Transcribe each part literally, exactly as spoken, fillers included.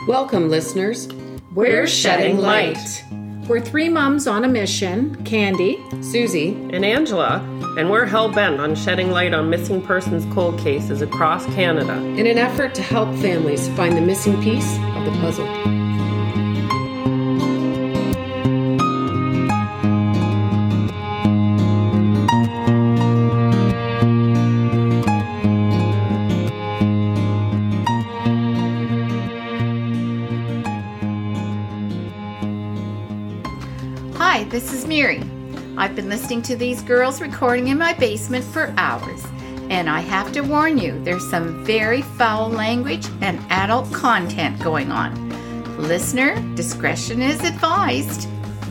Welcome, listeners. We're Shedding Light. We're three moms on a mission, Candy, Susie, and Angela, and we're hell-bent on shedding light on missing persons cold cases across Canada in an effort to help families find the missing piece of the puzzle. Hi, this is Mary. I've been listening to these girls recording in my basement for hours, and I have to warn you, there's some very foul language and adult content going on. Listener discretion is advised.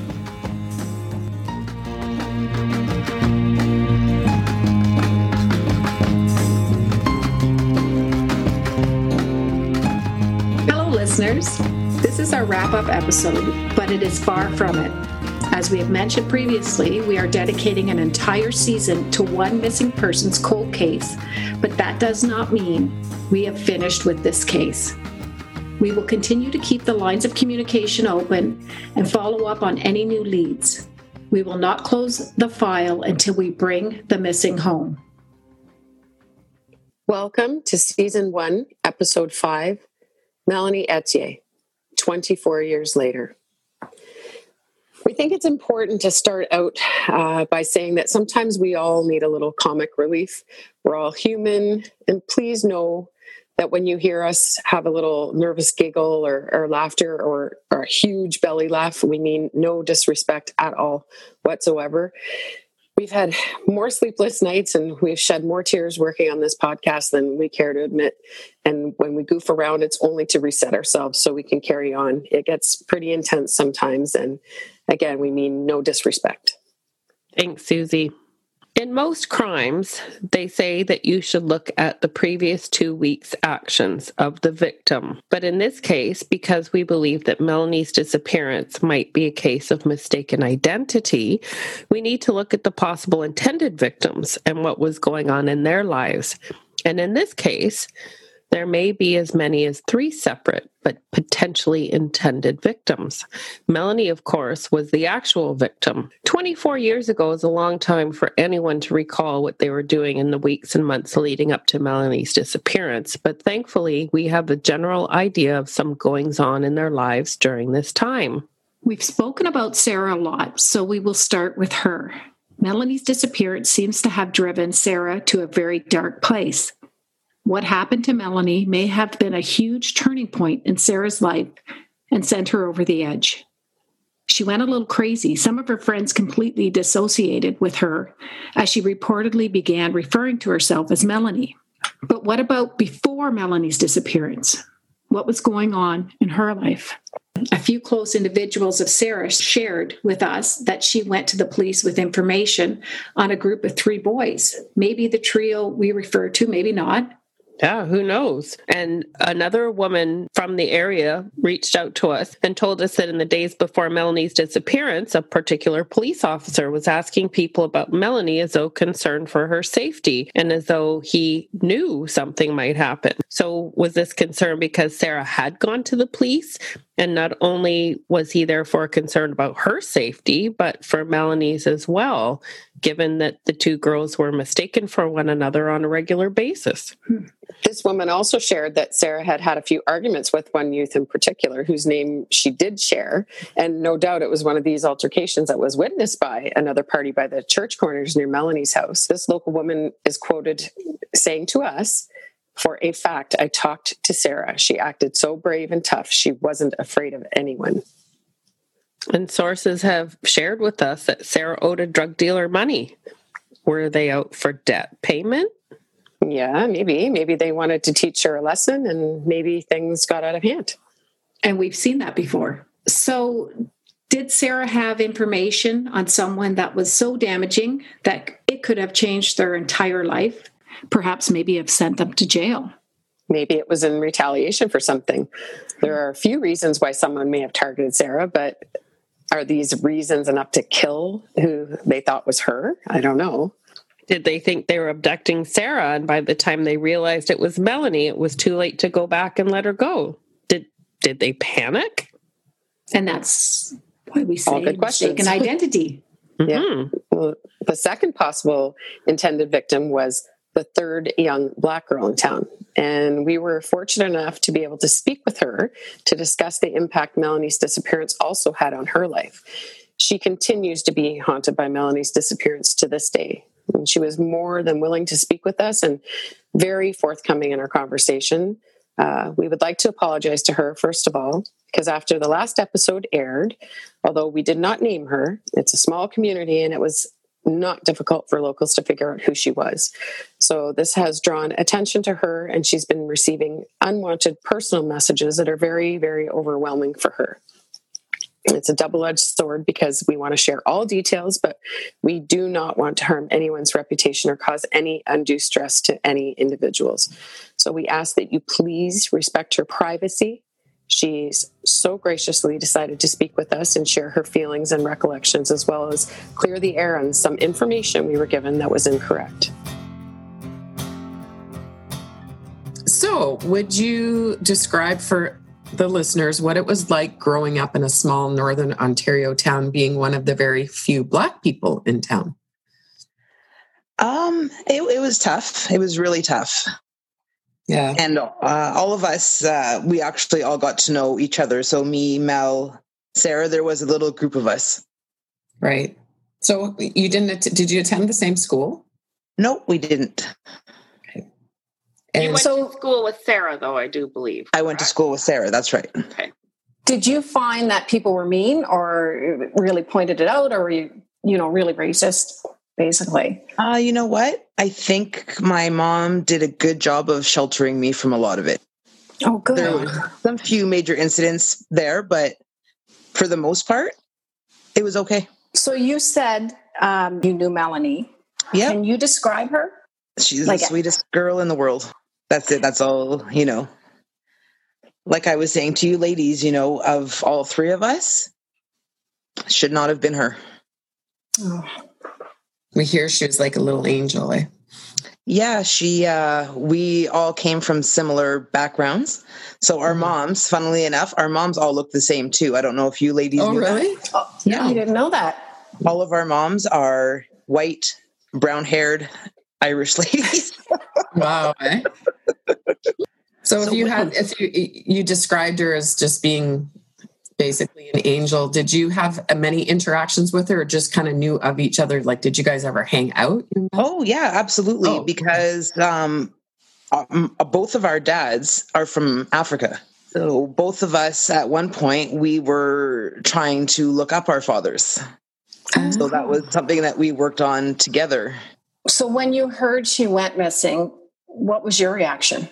Hello, listeners. This is our wrap-up episode, but it is far from it. As we have mentioned previously, we are dedicating an entire season to one missing persons cold case, but that does not mean we have finished with this case. We will continue to keep the lines of communication open and follow up on any new leads. We will not close the file until we bring the missing home. Welcome to Season one, Episode five, Melanie Etier, twenty-four years later. We think it's important to start out uh, by saying that sometimes we all need a little comic relief. We're all human, and please know that when you hear us have a little nervous giggle or, or laughter or, or a huge belly laugh, we mean no disrespect at all whatsoever. We've had more sleepless nights and we've shed more tears working on this podcast than we care to admit. And when we goof around, it's only to reset ourselves so we can carry on. It gets pretty intense sometimes. And again, we mean no disrespect. Thanks, Susie. In most crimes, they say that you should look at the previous two weeks' actions of the victim. But in this case, because we believe that Melanie's disappearance might be a case of mistaken identity, we need to look at the possible intended victims and what was going on in their lives. And in this case, there may be as many as three separate but potentially intended victims. Melanie, of course, was the actual victim. twenty-four years ago is a long time for anyone to recall what they were doing in the weeks and months leading up to Melanie's disappearance, but thankfully we have a general idea of some goings-on in their lives during this time. We've spoken about Sarah a lot, so we will start with her. Melanie's disappearance seems to have driven Sarah to a very dark place. What happened to Melanie may have been a huge turning point in Sarah's life and sent her over the edge. She went a little crazy. Some of her friends completely dissociated with her as she reportedly began referring to herself as Melanie. But what about before Melanie's disappearance? What was going on in her life? A few close individuals of Sarah shared with us that she went to the police with information on a group of three boys. Maybe the trio we refer to, maybe not. Yeah, who knows? And another woman from the area reached out to us and told us that in the days before Melanie's disappearance, a particular police officer was asking people about Melanie as though concerned for her safety and as though he knew something might happen. So was this concern because Sarah had gone to the police? And not only was he therefore concerned about her safety, but for Melanie's as well, given that the two girls were mistaken for one another on a regular basis. This woman also shared that Sarah had had a few arguments with one youth in particular, whose name she did share. And no doubt it was one of these altercations that was witnessed by another party by the church corners near Melanie's house. This local woman is quoted saying to us, "For a fact, I talked to Sarah. She acted so brave and tough. She wasn't afraid of anyone." And sources have shared with us that Sarah owed a drug dealer money. Were they out for debt payment? Yeah, maybe. Maybe they wanted to teach her a lesson and maybe things got out of hand. And we've seen that before. So did Sarah have information on someone that was so damaging that it could have changed their entire life? Perhaps maybe have sent them to jail. Maybe it was in retaliation for something. There are a few reasons why someone may have targeted Sarah, but are these reasons enough to kill who they thought was her? I don't know. Did they think they were abducting Sarah, and by the time they realized it was Melanie, it was too late to go back and let her go? Did Did they panic? And that's why we All say good questions. mistaken identity. Yeah. Mm-hmm. Well, the second possible intended victim was the third young Black girl in town. And we were fortunate enough to be able to speak with her to discuss the impact Melanie's disappearance also had on her life. She continues to be haunted by Melanie's disappearance to this day. And she was more than willing to speak with us and very forthcoming in our conversation. Uh, we would like to apologize to her, first of all, because after the last episode aired, although we did not name her, it's a small community and it was not difficult for locals to figure out who she was. So this has drawn attention to her, and she's been receiving unwanted personal messages that are very, very overwhelming for her. It's a double-edged sword because we want to share all details, but we do not want to harm anyone's reputation or cause any undue stress to any individuals. So we ask that you please respect her privacy. She's so graciously decided to speak with us and share her feelings and recollections, as well as clear the air on some information we were given that was incorrect. So, would you describe for the listeners what it was like growing up in a small northern Ontario town, being one of the very few Black people in town? Um, it, it was tough. It was really tough. Yeah. And uh, all of us, uh, we actually all got to know each other. So me, Mel, Sarah, there was a little group of us. Right. So you didn't, did you attend the same school? No, we didn't. Okay. You And went so, to school with Sarah, though, I do believe. I went to school with Sarah. That's right. Okay. Did you find that people were mean or really pointed it out, or were you, you know, really racist, basically? Uh, you know what? I think my mom did a good job of sheltering me from a lot of it. Oh, good. There were some few major incidents there, but for the most part, it was okay. So you said um, you knew Melanie. Yeah. Can you describe her? She's Like the a- sweetest girl in the world. That's it. That's all, you know. Like I was saying to you ladies, you know, of all three of us, should not have been her. Oh. we hear she was like a little angel, eh? Yeah, she, uh, we all came from similar backgrounds. So our moms, funnily enough, our moms all look the same too. I don't know if you ladies Oh, knew that. really? Oh, yeah, I didn't know that. All of our moms are white, brown-haired Irish ladies. Wow. Eh? So if So you when- had, if you you described her as just being basically an angel, did you have many interactions with her, or just kind of knew of each other? Like, did you guys ever hang out? Oh yeah, absolutely. Oh. Because um, um, both of our dads are from Africa. So both of us, at one point, we were trying to look up our fathers. So that was something that we worked on together. So when you heard she went missing, what was your reaction?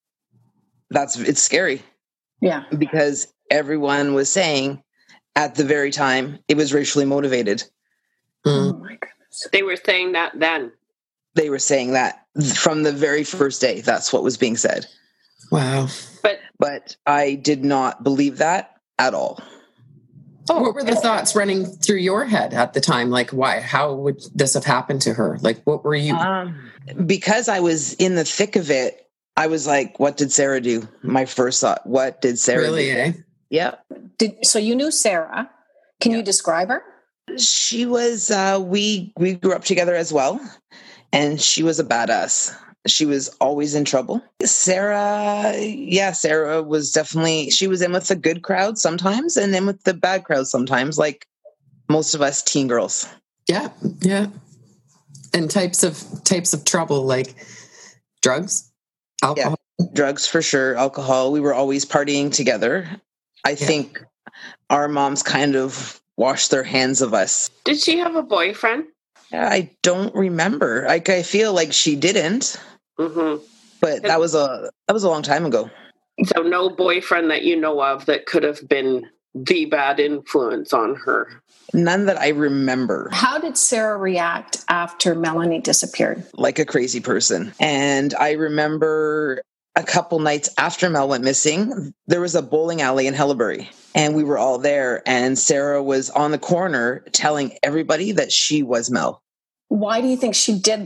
That's it's scary Yeah. because everyone was saying at the very time it was racially motivated. Mm. Oh my goodness. They were saying that then. They were saying that from the very first day. That's what was being said. Wow. But But I did not believe that at all. Oh, what were the thoughts running through your head at the time? Like, why? How would this have happened to her? Like, what were you? Um, because I was in the thick of it, I was like, what did Sarah do? My first thought, what did Sarah really, do? eh? Yeah. Did, so you knew Sarah. Can you describe her? She was, uh, we, we grew up together as well. And she was a badass. She was always in trouble. Sarah, yeah, Sarah was definitely, she was in with the good crowd sometimes and in with the bad crowd sometimes, like most of us teen girls. Yeah, yeah. And types of types of trouble, like drugs, alcohol. Yeah, drugs for sure, alcohol. We were always partying together. I Yeah. think our moms kind of washed their hands of us. did she have a boyfriend? I don't remember. Like I feel like she didn't, Mm-hmm. but that was a that was a long time ago. So no boyfriend that you know of that could have been the bad influence on her. None that I remember. How did Sarah react after Melanie disappeared? Like a crazy person. And I remember a couple nights after Mel went missing, there was a bowling alley in Hellebury, and we were all there, and Sarah was on the corner telling everybody that she was Mel. Why do you think she did that?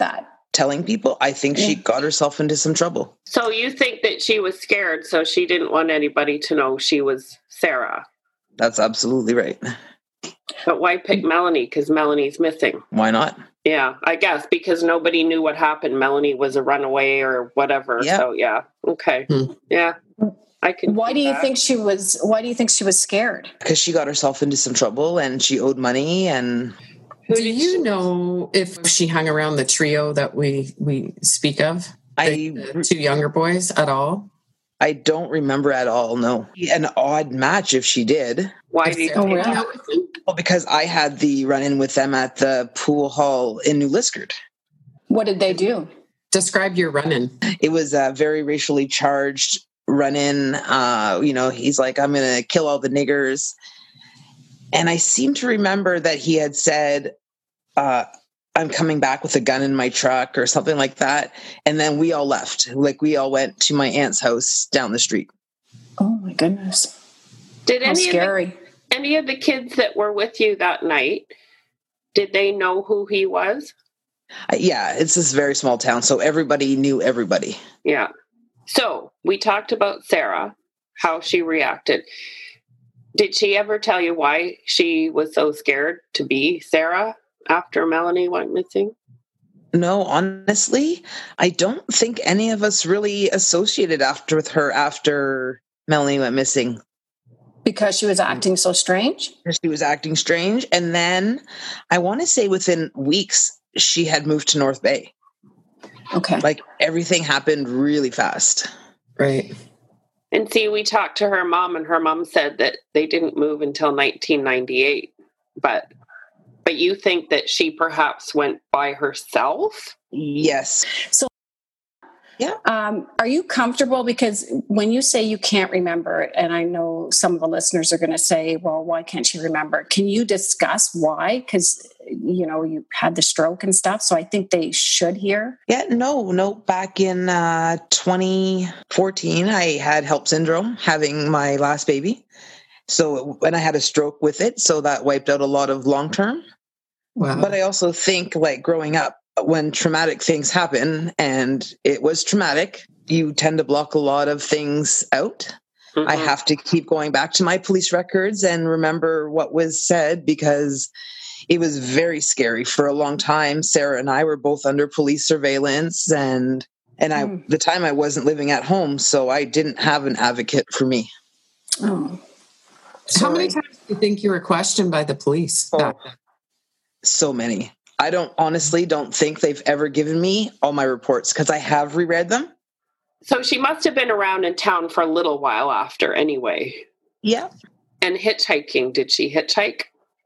telling people, I think yeah. she got herself into some trouble. So you think that she was scared, so she didn't want anybody to know she was Sarah? That's absolutely right. But why pick Melanie? Because Melanie's missing. Why not? Yeah, I guess because nobody knew what happened. Melanie was a runaway or whatever. Yeah. So yeah, okay, hmm. yeah, I can. Why do you that. think she was? Why do you think she was scared? Because she got herself into some trouble and she owed money. And do you she... know if she hung around the trio that we we speak of? I the two younger boys at all? I don't remember at all. No, an odd match if she did. Why do you think oh, that? Well, because I had the run-in with them at the pool hall in New Liskeard. What did they do? Describe your run-in. It was a very racially charged run-in. Uh, you know, he's like, I'm going to kill all the niggers. And I seem to remember that he had said, uh, I'm coming back with a gun in my truck or something like that. And then we all left. Like, we all went to my aunt's house down the street. Oh, my goodness. Did How any scary. Of the, any of the kids that were with you that night, did they know who he was? Uh, yeah, it's this very small town, so everybody knew everybody. Yeah. So we talked about Sarah, how she reacted. Did she ever tell you why she was so scared to be Sarah after Melanie went missing? No, honestly, I don't think any of us really associated after with her after Melanie went missing. Because she was acting so strange? She was acting strange. And then I want to say within weeks, she had moved to North Bay. Okay. Like everything happened really fast. Right. And see, we talked to her mom and her mom said that they didn't move until nineteen ninety-eight. But but you think that she perhaps went by herself? Yes. So yeah. Um, are you comfortable? Because when you say you can't remember it, and I know some of the listeners are going to say, well, why can't she remember? Can you discuss why? Because, you know, you had the stroke and stuff. So I think they should hear. Yeah, no, no. Back in uh, twenty fourteen, I had HELLP syndrome, having my last baby. So when I had a stroke with it, so that wiped out a lot of long term. Wow. But I also think, like, growing up, when traumatic things happen, and it was traumatic, you tend to block a lot of things out. Mm-hmm. I have to keep going back to my police records and remember what was said, because it was very scary for a long time. Sarah and I were both under police surveillance, and and I mm. the time I wasn't living at home, so I didn't have an advocate for me. Oh. How many times do you think you were questioned by the police? Oh, so many. I don't honestly don't think they've ever given me all my reports, because I have reread them. So she must have been around in town for a little while after anyway. Yeah. And hitchhiking, did she hitchhike?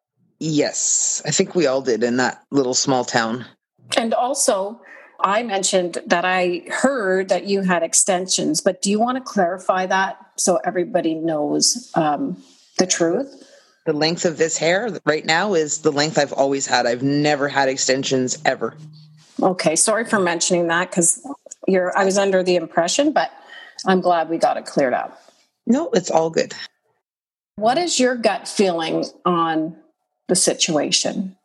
Yes. I think we all did in that little small town. And also, I mentioned that I heard that you had extensions, but do you want to clarify that so everybody knows um, the truth? The length of this hair right now is the length I've always had. I've never had extensions ever. Okay. Sorry for mentioning that, because you're, I was under the impression, but I'm glad we got it cleared up. No, it's all good. What is your gut feeling on the situation?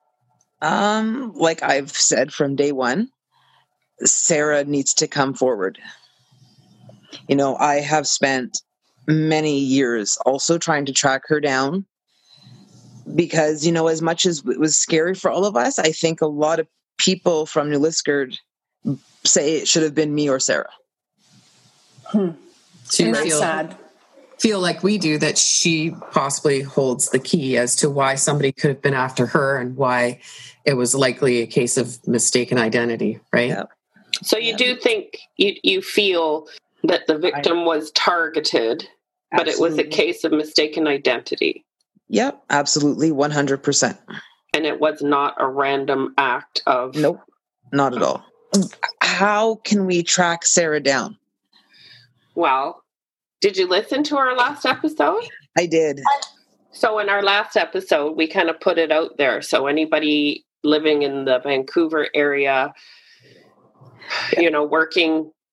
Um, like I've said from day one, Sarah needs to come forward. You know, I have spent many years also trying to track her down, because, you know, as much as it was scary for all of us, I think a lot of people from New Liskeard say it should have been me or Sarah. Hmm. So you That's feel, sad. feel like we do that she possibly holds the key as to why somebody could have been after her and why it was likely a case of mistaken identity, right? Yeah. So you yeah. do think, you, you feel that the victim I, was targeted, but absolutely. It was a case of mistaken identity. Yep, absolutely, one hundred percent. And it was not a random act of... Nope, not at all. How can we track Sarah down? Well, did you listen to our last episode? I did. So in our last episode, we kind of put it out there. So anybody living in the Vancouver area, yeah. you know, working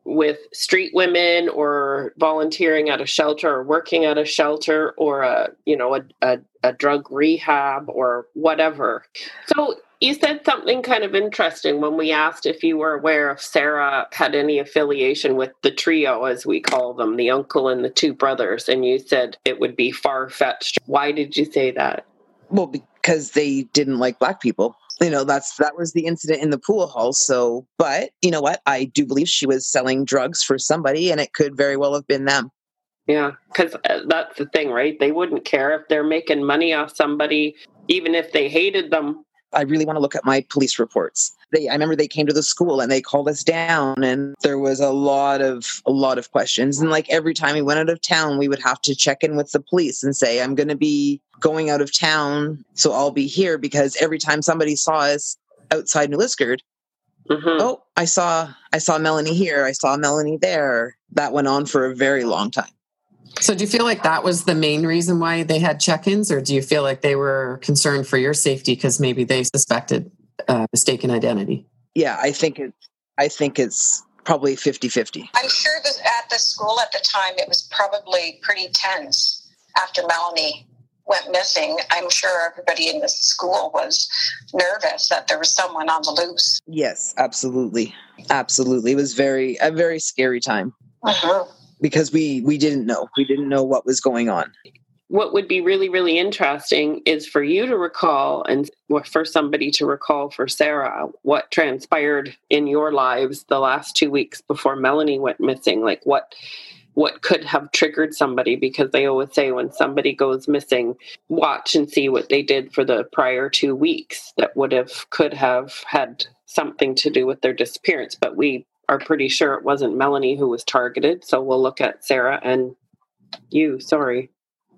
with street women or volunteering at a shelter or working at a shelter or a, you know, a, a, a drug rehab or whatever. So you said something kind of interesting when we asked if you were aware if Sarah had any affiliation with the trio, as we call them, the uncle and the two brothers. And you said it would be far-fetched. Why did you say that? Well, because they didn't like Black people. You know, that's that was the incident in the pool hall. So, but you know what? I do believe she was selling drugs for somebody, and it could very well have been them. Yeah, because that's the thing, right? They wouldn't care if they're making money off somebody, even if they hated them. I really want to look at my police reports. They, I remember they came to the school and they called us down, and there was a lot of a lot of questions. And like every time we went out of town, we would have to check in with the police and say, "I'm going to be going out of town, so I'll be here." Because every time somebody saw us outside New Liskeard, mm-hmm. oh, I saw I saw Melanie here, I saw Melanie there. That went on for a very long time. So do you feel like that was the main reason why they had check-ins, or do you feel like they were concerned for your safety because maybe they suspected uh, mistaken identity? Yeah, I think it. I think it's probably fifty-fifty. I'm sure that at the school at the time, it was probably pretty tense after Melanie went missing. I'm sure everybody in the school was nervous that there was someone on the loose. Yes, absolutely. Absolutely. It was very a very scary time. Uh-huh. Because we, we didn't know. We didn't know what was going on. What would be really, really interesting is for you to recall, and for somebody to recall for Sarah, what transpired in your lives the last two weeks before Melanie went missing. Like what what could have triggered somebody, because they always say when somebody goes missing, watch and see what they did for the prior two weeks that would have, could have had something to do with their disappearance. But we are pretty sure it wasn't Melanie who was targeted. So we'll look at Sarah and you. Sorry.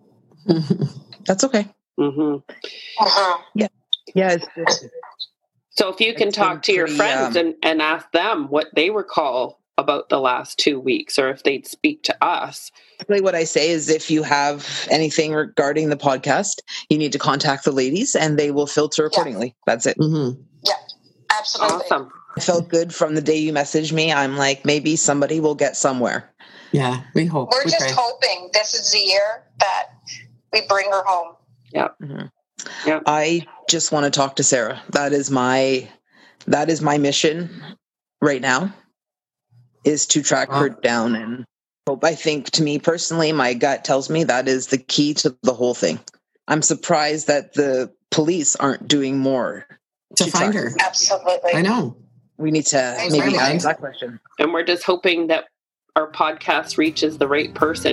That's okay. Mm-hmm. Uh-huh. Yeah. Yeah. It's, it's, so if you can talk to your pretty, friends um, and, and ask them what they recall about the last two weeks, or if they'd speak to us. What I say is if you have anything regarding the podcast, you need to contact the ladies and they will filter accordingly. Yeah. That's it. Mm-hmm. Yeah, absolutely. Awesome. I felt good from the day you messaged me. I'm like, maybe somebody will get somewhere. Yeah, we hope. We're we just pray. hoping this is the year that we bring her home. Yeah. Mm-hmm. Yeah. I just want to talk to Sarah. That is my, that is my mission right now, is to track wow. her down. And hope. I think, to me personally, my gut tells me that is the key to the whole thing. I'm surprised that the police aren't doing more to, to find her. her. Absolutely. I know. We need to maybe ask that question. And we're just hoping that our podcast reaches the right person.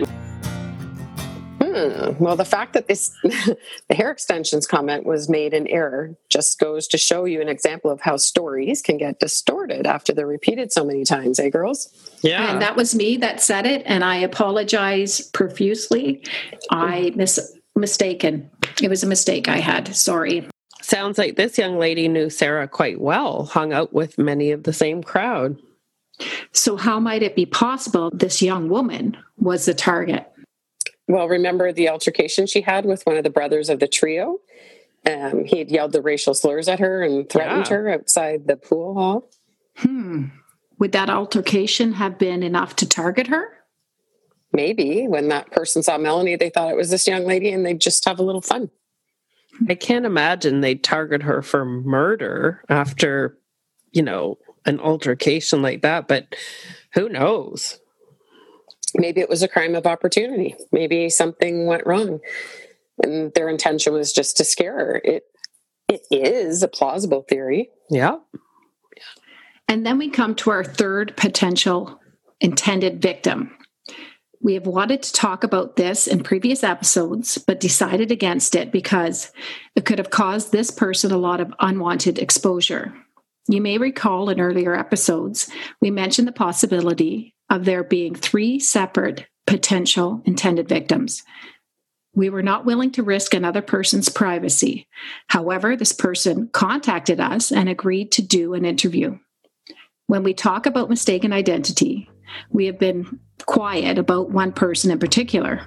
Hmm. Well, the fact that this the hair extensions comment was made in error just goes to show you an example of how stories can get distorted after they're repeated so many times, eh, girls? Yeah. And that was me that said it, and I apologize profusely. I mis mistaken. It was a mistake I had. Sorry. Sounds like this young lady knew Sarah quite well, hung out with many of the same crowd. So how might it be possible this young woman was the target? Well, remember the altercation she had with one of the brothers of the trio? Um, he had yelled the racial slurs at her and threatened yeah. her outside the pool hall. Hmm. Would that altercation have been enough to target her? Maybe. When that person saw Melanie, they thought it was this young lady and they'd just have a little fun. I can't imagine they'd target her for murder after, you know, an altercation like that, but who knows? Maybe it was a crime of opportunity. Maybe something went wrong and their intention was just to scare her. It, it is a plausible theory. Yeah. And then we come to our third potential intended victim. We have wanted to talk about this in previous episodes, but decided against it because it could have caused this person a lot of unwanted exposure. You may recall in earlier episodes, we mentioned the possibility of there being three separate potential intended victims. We were not willing to risk another person's privacy. However, this person contacted us and agreed to do an interview. When we talk about mistaken identity, we have been quiet about one person in particular.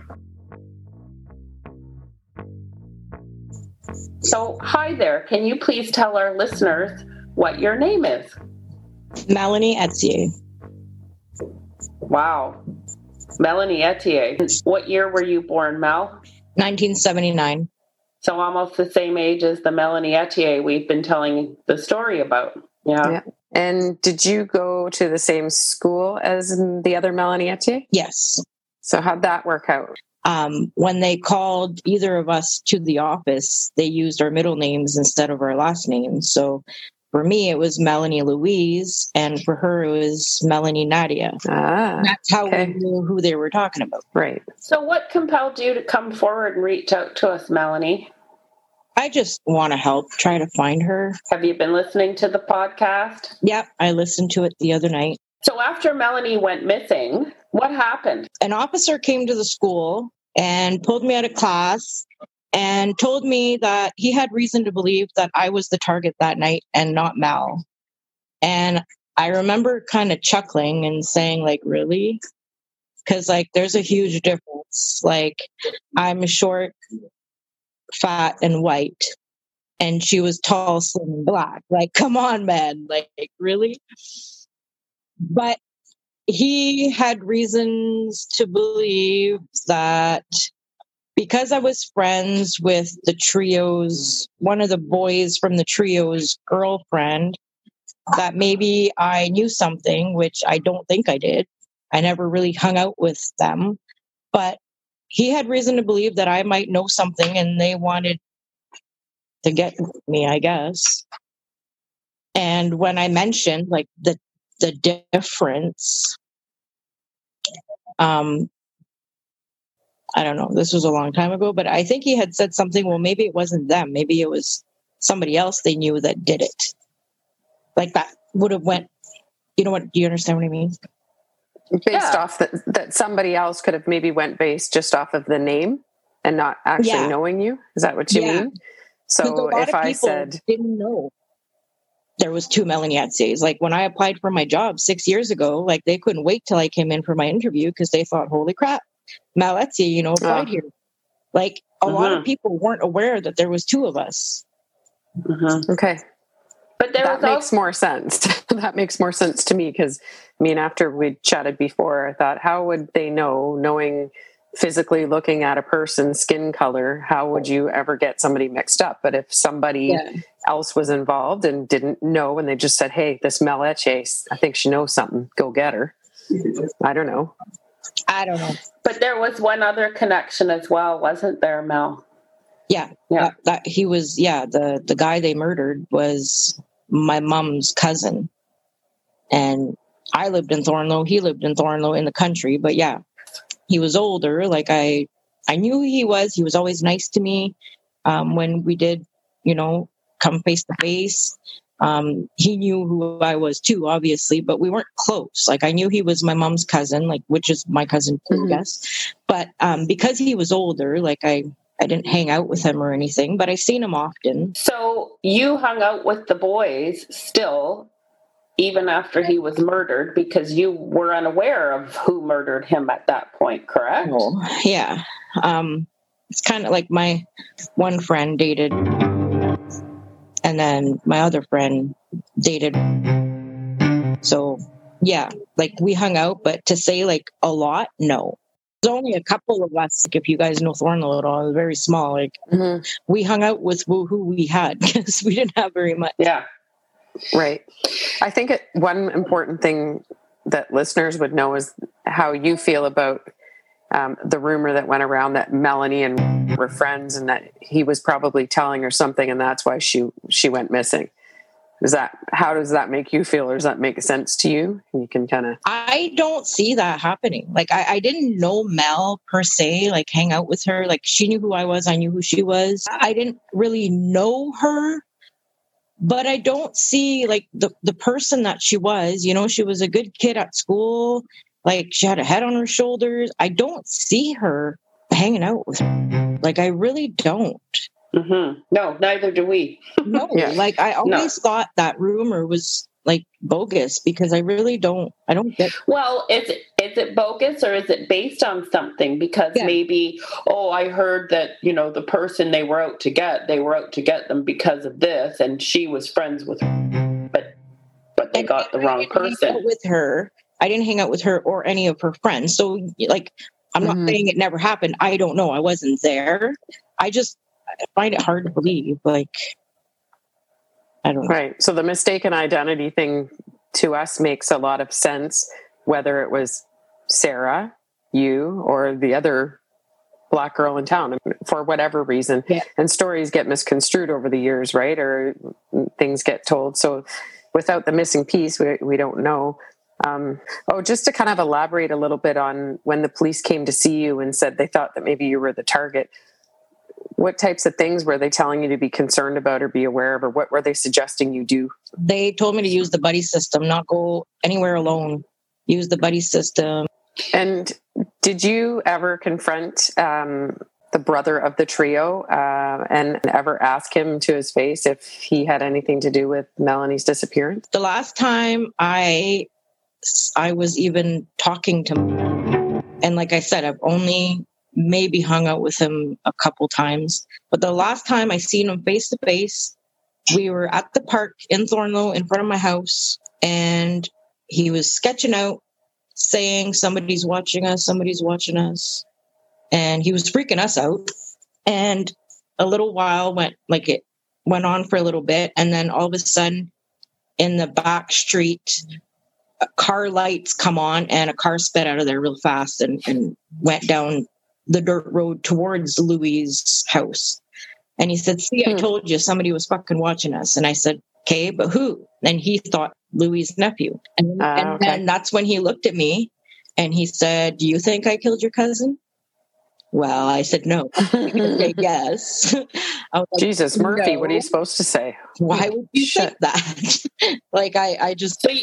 So, hi there. Can you please tell our listeners what your name is? Melanie Etier. Wow. Melanie Etier. What year were you born, Mel? nineteen seventy-nine. So almost the same age as the Melanie Etier we've been telling the story about. Yeah. Yeah. And did you go to the same school as the other Melanie Etier? Yes. So how'd that work out? Um, when they called either of us to the office, they used our middle names instead of our last names. So for me, it was Melanie Louise, and for her, it was Melanie Nadia. Ah, That's how okay. we knew who they were talking about. Right. So what compelled you to come forward and reach out to us, Melanie? I just want to help, try to find her. Have you been listening to the podcast? Yep, I listened to it the other night. So after Melanie went missing, what happened? An officer came to the school and pulled me out of class and told me that he had reason to believe that I was the target that night and not Mel. And I remember kind of chuckling and saying, like, really? Because, like, there's a huge difference. Like, I'm short, fat, and white, and she was tall, slim, and black. Like, come on, man. Like, really? But he had reasons to believe that because I was friends with the trio's, one of the boys from the trio's girlfriend, that maybe I knew something, which I don't think I did. I never really hung out with them. But he had reason to believe that I might know something, and they wanted to get me, I guess. And when I mentioned, like, the the difference, um, I don't know, this was a long time ago, but I think he had said something, well, maybe it wasn't them. Maybe it was somebody else they knew that did it. Like, that would have went, you know what, do you understand what I mean? Based Yeah. off that, that somebody else could have maybe went based just off of the name and not actually Yeah. knowing you. Is that what you Yeah. mean? 'Cause So a lot if of I people said, didn't know there was two Melanie Etiers. Like, when I applied for my job six years ago, like, they couldn't wait till I came in for my interview because they thought, holy crap, Mel Etier, you know, applied Oh. here. Like, a lot Mhm. of people weren't aware that there was two of us. Mm-hmm. okay, But there that was makes also, more sense. That makes more sense to me because, I mean, after we chatted before, I thought, how would they know, knowing physically looking at a person's skin color, how would you ever get somebody mixed up? But if somebody Yeah. else was involved and didn't know, and they just said, hey, this Mel Etier, I think she knows something, go get her. I don't know. I don't know. but there was one other connection as well, wasn't there, Mel? Yeah. Yeah. That, that he was, yeah, the, the guy they murdered was my mom's cousin. And I lived in Thornlow. He lived in Thornlow in the country. But yeah, he was older. Like, I, I knew who he was. He was always nice to me. Um, when we did, you know, come face to face. Um, he knew who I was too, obviously, but we weren't close. Like, I knew he was my mom's cousin, like, which is my cousin too, Mhm. I guess. But um, because he was older, like, I, I didn't hang out with him or anything, but I seen him often. So you hung out with the boys still, even after he was murdered, because you were unaware of who murdered him at that point, correct? Oh, yeah. Um, it's kind of like my one friend dated, and then my other friend dated. So, yeah, like, we hung out, but to say, like, a lot, no. There's only a couple of us. Like, if you guys know Thornlow at all, it was very small. Like, Mhm. we hung out with who, who we had because we didn't have very much. Yeah. Right. I think it, one important thing that listeners would know is how you feel about um, the rumor that went around that Melanie and were friends and that he was probably telling her something and that's why she she went missing. Is that, how does that make you feel, or does that make sense to you? You can kind of. I don't see that happening. Like, I, I didn't know Mel per se, like, hang out with her. Like, she knew who I was. I knew who she was. I didn't really know her, but I don't see, like, the, the person that she was. You know, she was a good kid at school. Like, she had a head on her shoulders. I don't see her hanging out with her. Like, I really don't. Mm-hmm. No, neither do we. No, Yeah. like, I always thought that rumor was, like, bogus because I really don't, I don't get. Well, is it, is it bogus or is it based on something? Because Yeah. maybe, oh, I heard that, you know, the person they were out to get, they were out to get them because of this, and she was friends with her, but but they And got the I wrong didn't hang out person. with her I didn't hang out with her or any of her friends. So like, I'm not mm-hmm. saying it never happened. I don't know. I wasn't there. I just I find it hard to believe. Like, I don't know. Right. So the mistaken identity thing to us makes a lot of sense, whether it was Sarah, you, or the other Black girl in town for whatever reason. Yeah. And stories get misconstrued over the years, right? Or things get told. So without the missing piece, we, we don't know. Um, oh, just to kind of elaborate a little bit on when the police came to see you and said they thought that maybe you were the target. What types of things were they telling you to be concerned about or be aware of, or what were they suggesting you do? They told me to use the buddy system, not go anywhere alone. Use the buddy system. And did you ever confront um, the brother of the trio uh, and ever ask him to his face if he had anything to do with Melanie's disappearance? The last time I, I was even talking to him, and like I said, I've only maybe hung out with him a couple times. But the last time I seen him face to face, we were at the park in Thornlow in front of my house, and he was sketching out, saying somebody's watching us, somebody's watching us. And he was freaking us out. And a little while went, like it went on for a little bit. And then all of a sudden in the back street, car lights come on and a car sped out of there real fast and, and went down the dirt road towards Louis' house. And he said, see, I told you somebody was fucking watching us. And I said, okay, but who? And he thought Louis' nephew. And, uh, and okay. then that's when he looked at me and he said, do you think I killed your cousin? Well, I said, no. I yes. I was like, Jesus, Murphy, no. What are you supposed to say? Why would you say that? Like, I, I just... So you,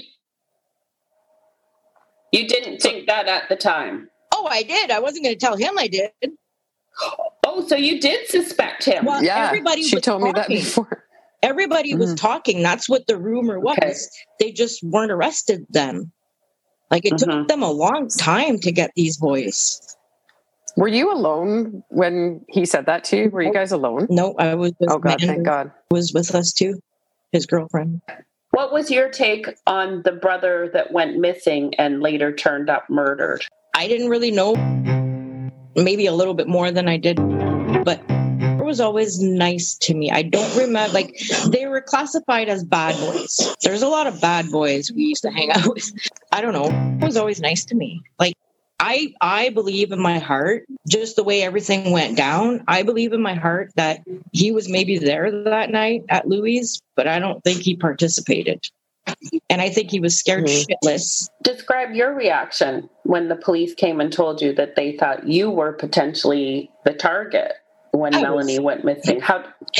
you didn't think that at the time? Oh, I did. I wasn't going to tell him I did. Oh, so you did suspect him? Well, yeah, everybody she was told talking. me that before. Everybody mm. was talking. That's what the rumor was. Okay. They just weren't arrested then. Like, it mm-hmm. took them a long time to get these boys. Were you alone when he said that to you? Were you guys alone? No, I was with Oh, God, thank God. Was with us too, his girlfriend. What was your take on the brother that went missing and later turned up murdered? I didn't really know, maybe a little bit more than I did, but it was always nice to me. I don't remember, like, they were classified as bad boys. There's a lot of bad boys we used to hang out with. I don't know. It was always nice to me. Like, I, I believe in my heart, just the way everything went down, I believe in my heart that he was maybe there that night at Louis', but I don't think he participated. And I think he was scared mm-hmm. shitless. Describe your reaction when the police came and told you that they thought you were potentially the target when I Melanie was, went missing. How?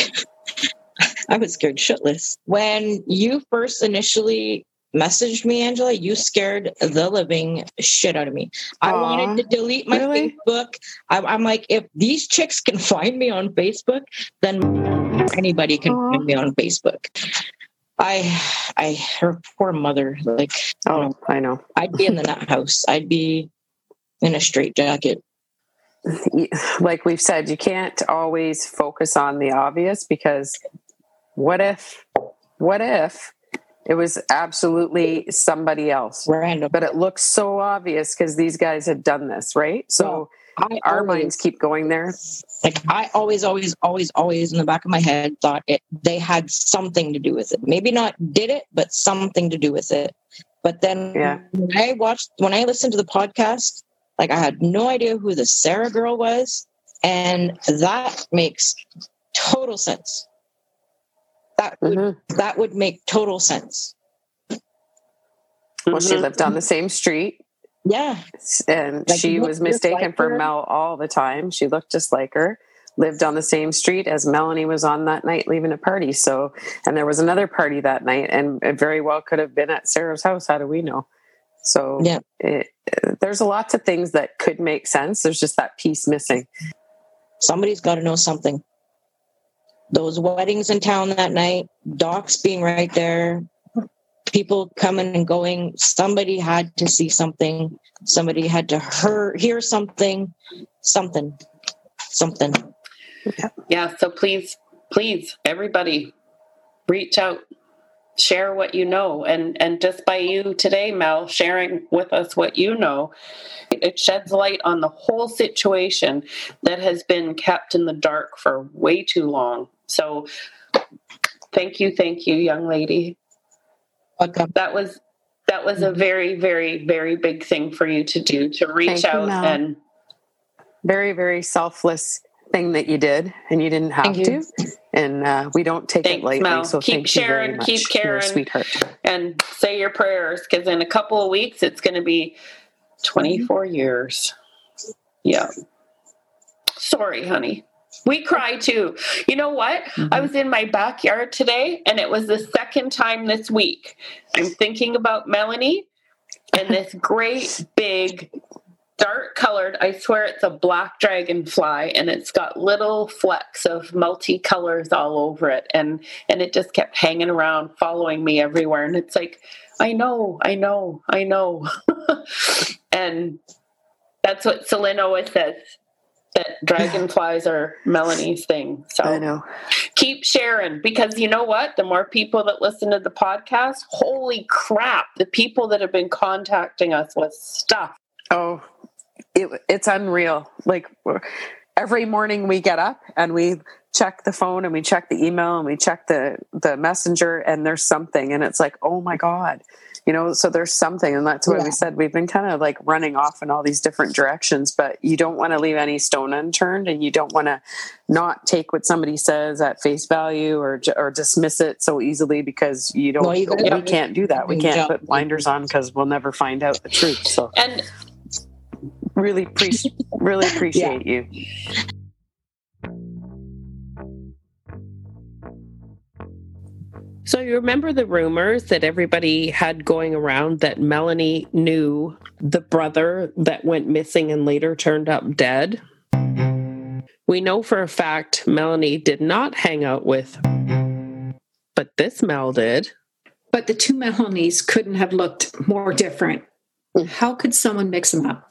I was scared shitless. When you first initially messaged me, Angela, you scared the living shit out of me. Aww, I wanted to delete my really? Facebook. I, I'm like, if these chicks can find me on Facebook, then anybody can Aww. find me on Facebook. I, I, her poor mother, like, oh, you know, I know. I'd be in the nut house. I'd be in a straitjacket. Like we've said, you can't always focus on the obvious, because what if, what if it was absolutely somebody else? Random. But it looks so obvious because these guys had done this, right? So well, our always, minds keep going there. Like, I always, always, always, always in the back of my head thought it they had something to do with it. Maybe not did it, but something to do with it. But then yeah. when I watched, when I listened to the podcast, like, I had no idea who the Sarah girl was. And that makes total sense. That would, mm-hmm. that would make total sense. Well, mm-hmm. she lived on the same street. Yeah. And like, she was mistaken like for Mel all the time. She looked just like her, lived on the same street as Melanie was on that night leaving a party. So, and there was another party that night, and it very well could have been at Sarah's house. How do we know? So yeah. it, there's lots of things that could make sense. There's just that piece missing. Somebody's got to know something. Those weddings in town that night, docs being right there, people coming and going. Somebody had to see something. Somebody had to hear, hear something, something, something. Yeah. So please, please, everybody, reach out. share what you know. And, and just by you today, Mel, sharing with us what you know, it sheds light on the whole situation that has been kept in the dark for way too long. So thank you, thank you, young lady. Welcome. That was that was a very, very, very big thing for you to do, to reach Thank you, out Mel. and Very, very selfless thing that you did, and you didn't have Thank you. to. And uh, we don't take Thanks, it lightly. Mel. So Keep thank sharing, you very much. keep You're a caring. sweetheart. and say your prayers, because in a couple of weeks it's going to be twenty-four years. Yeah. Sorry, honey. We cry too. You know what? Mm-hmm. I was in my backyard today, and it was the second time this week. I'm thinking about Melanie and this great big dark colored, I swear it's a black dragonfly, and it's got little flecks of multicolors all over it. And, and it just kept hanging around, following me everywhere. And it's like, I know, I know, I know. And that's what Celine always says, that dragonflies are Melanie's thing. So I know. Keep sharing, because you know what? The more people that listen to the podcast, holy crap, the people that have been contacting us with stuff. Oh, it, it's unreal. Like every morning we get up and we check the phone and we check the email and we check the, the messenger, and there's something, and it's like, oh my God, you know, so there's something. And that's why yeah. we said we've been kind of like running off in all these different directions, but you don't want to leave any stone unturned, and you don't want to not take what somebody says at face value or or dismiss it so easily, because you don't, no, you we can't do that. We can't put blinders on, because we'll never find out the truth. So and really appreciate, really appreciate yeah. you. So you remember the rumors that everybody had going around that Melanie knew the brother that went missing and later turned up dead? We know for a fact Melanie did not hang out with, but this Mel did. But the two Melanies couldn't have looked more different. How could someone mix them up?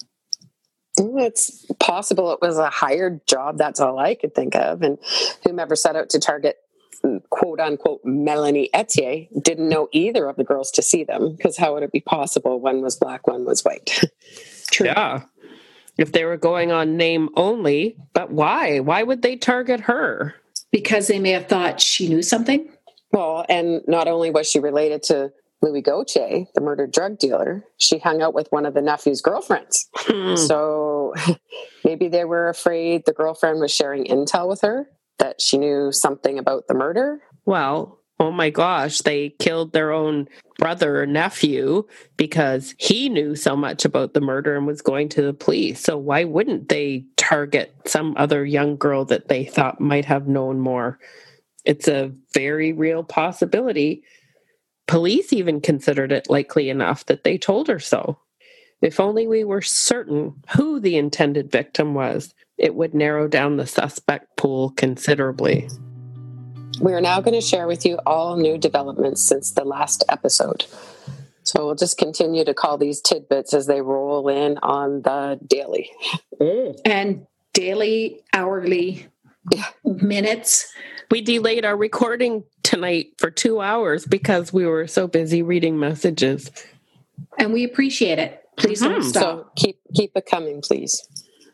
It's possible it was a hired job. That's all I could think of. And whomever set out to target quote unquote Melanie Etier didn't know either of the girls to see them, because how would it be possible? One was black, one was white. True. Yeah. If they were going on name only, but why? Why would they target her? Because they may have thought she knew something. Well, and not only was she related to Louis Gauthier, the murdered drug dealer, she hung out with one of the nephew's girlfriends. Hmm. So maybe they were afraid the girlfriend was sharing intel with her, that she knew something about the murder. Well, oh my gosh, they killed their own brother or nephew because he knew so much about the murder and was going to the police. So why wouldn't they target some other young girl that they thought might have known more? It's a very real possibility. Police even considered it likely enough that they told her so. If only we were certain who the intended victim was, it would narrow down the suspect pool considerably. We are now going to share with you all new developments since the last episode. So we'll just continue to call these tidbits as they roll in on the daily. And daily, hourly, yeah. minutes. We delayed our recording tonight for two hours because we were so busy reading messages. And we appreciate it. Please mm-hmm. don't stop. So keep keep it coming, please.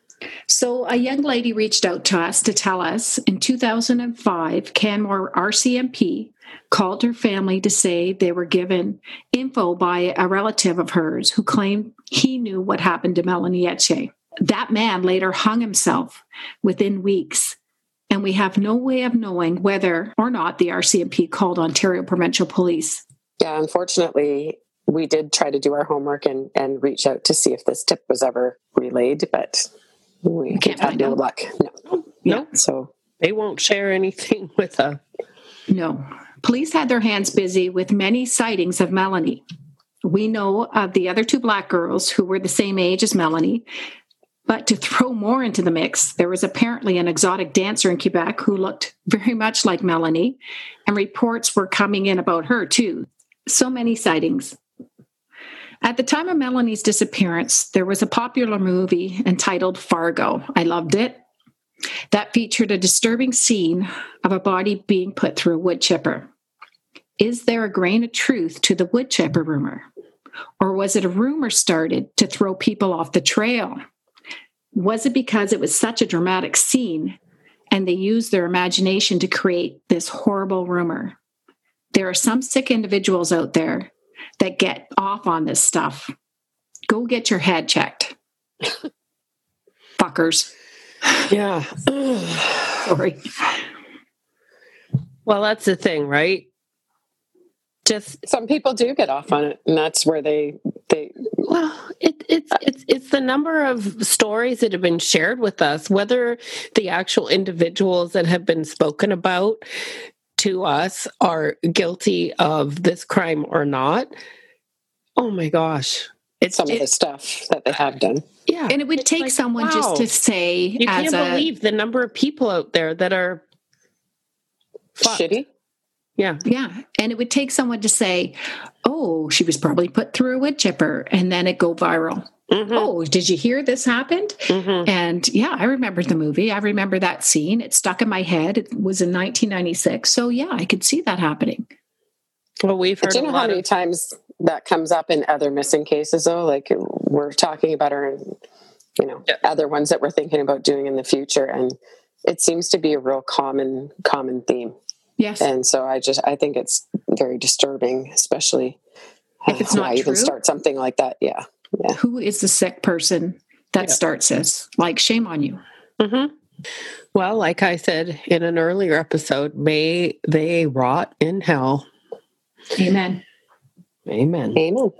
So a young lady reached out to us to tell us in two thousand five, Canmore R C M P called her family to say they were given info by a relative of hers who claimed he knew what happened to Melanie Etier. That man later hung himself within weeks, and we have no way of knowing whether or not the R C M P called Ontario Provincial Police. Yeah, unfortunately, we did try to do our homework and, and reach out to see if this tip was ever relayed, but we, we can't had no luck. No. Yeah. No. So they won't share anything with us. No. Police had their hands busy with many sightings of Melanie. We know of the other two black girls who were the same age as Melanie, but to throw more into the mix, there was apparently an exotic dancer in Quebec who looked very much like Melanie, and reports were coming in about her too. So many sightings. At the time of Melanie's disappearance, there was a popular movie entitled Fargo. I loved it. That featured a disturbing scene of a body being put through a wood chipper. is there a grain of truth to the wood chipper rumor? Or was it a rumor started to throw people off the trail? Was it because it was such a dramatic scene and they used their imagination to create this horrible rumor? There are some sick individuals out there that get off on this stuff. Go get your head checked. Fuckers. Yeah. Sorry. Well, that's the thing, right? Just some people do get off on it, and that's where they they well it, it's it's it's the number of stories that have been shared with us, whether the actual individuals that have been spoken about to us are guilty of this crime or not. Oh my gosh, it's some it, of the stuff that they have done. Yeah, and it would take like, someone wow. just to say, you as can't a, believe the number of people out there that are fucked. Shitty. Yeah. Yeah. And it would take someone to say, oh, she was probably put through a wood chipper, and then it go viral. Mm-hmm. Oh, did you hear this happened? Mm-hmm. And yeah, I remember the movie. I remember that scene. It stuck in my head. It was in nineteen ninety-six. So yeah, I could see that happening. Well, we've heard Do you know how many of- times that comes up in other missing cases, though? Like we're talking about our, you know, yeah. other ones that we're thinking about doing in the future. And it seems to be a real common, common theme. Yes. And so I just, I think it's very disturbing, especially if it's not true. Even start something like that. Yeah. Yeah. Who is the sick person that yeah. starts this? Like, shame on you. Mm-hmm. Well, like I said in an earlier episode, may they rot in hell. Amen. Amen. Amen.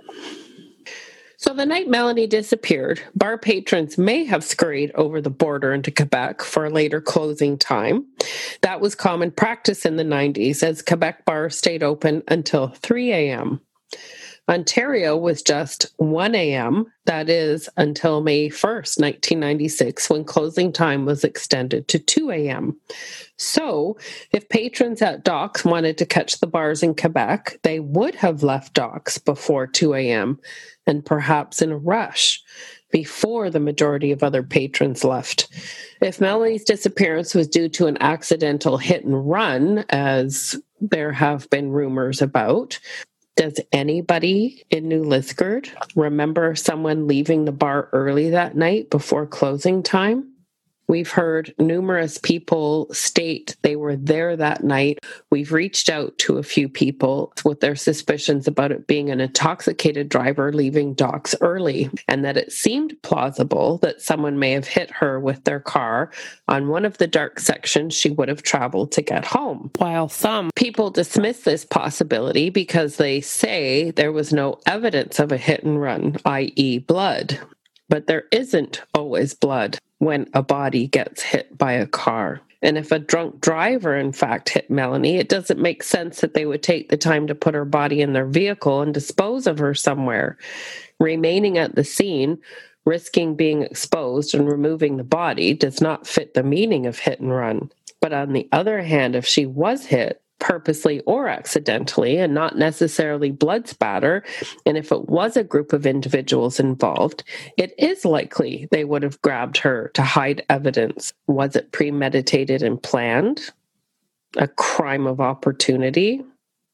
So the night Melanie disappeared, bar patrons may have scurried over the border into Quebec for a later closing time. That was common practice in the nineties, as Quebec bars stayed open until three a.m. Ontario was just one a.m., that is, until May first, nineteen ninety-six, when closing time was extended to two a.m. So, if patrons at Docks wanted to catch the bars in Quebec, they would have left Docks before two a.m., and perhaps in a rush before the majority of other patrons left. If Melanie's disappearance was due to an accidental hit and run, as there have been rumors about, does anybody in New Liskeard remember someone leaving the bar early that night before closing time? We've heard numerous people state they were there that night. We've reached out to a few people with their suspicions about it being an intoxicated driver leaving Docks early, and that it seemed plausible that someone may have hit her with their car on one of the dark sections she would have traveled to get home. While some people dismiss this possibility because they say there was no evidence of a hit and run, that is blood. But there isn't always blood when a body gets hit by a car. And if a drunk driver, in fact, hit Melanie, it doesn't make sense that they would take the time to put her body in their vehicle and dispose of her somewhere. Remaining at the scene, risking being exposed and removing the body does not fit the meaning of hit and run. But on the other hand, if she was hit, purposely or accidentally, and not necessarily blood spatter, and if it was a group of individuals involved, it is likely they would have grabbed her to hide evidence. Was it premeditated and planned? A crime of opportunity?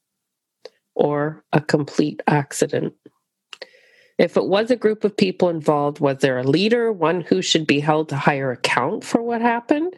Or a complete accident? If it was a group of people involved, was there a leader, one who should be held to higher account for what happened?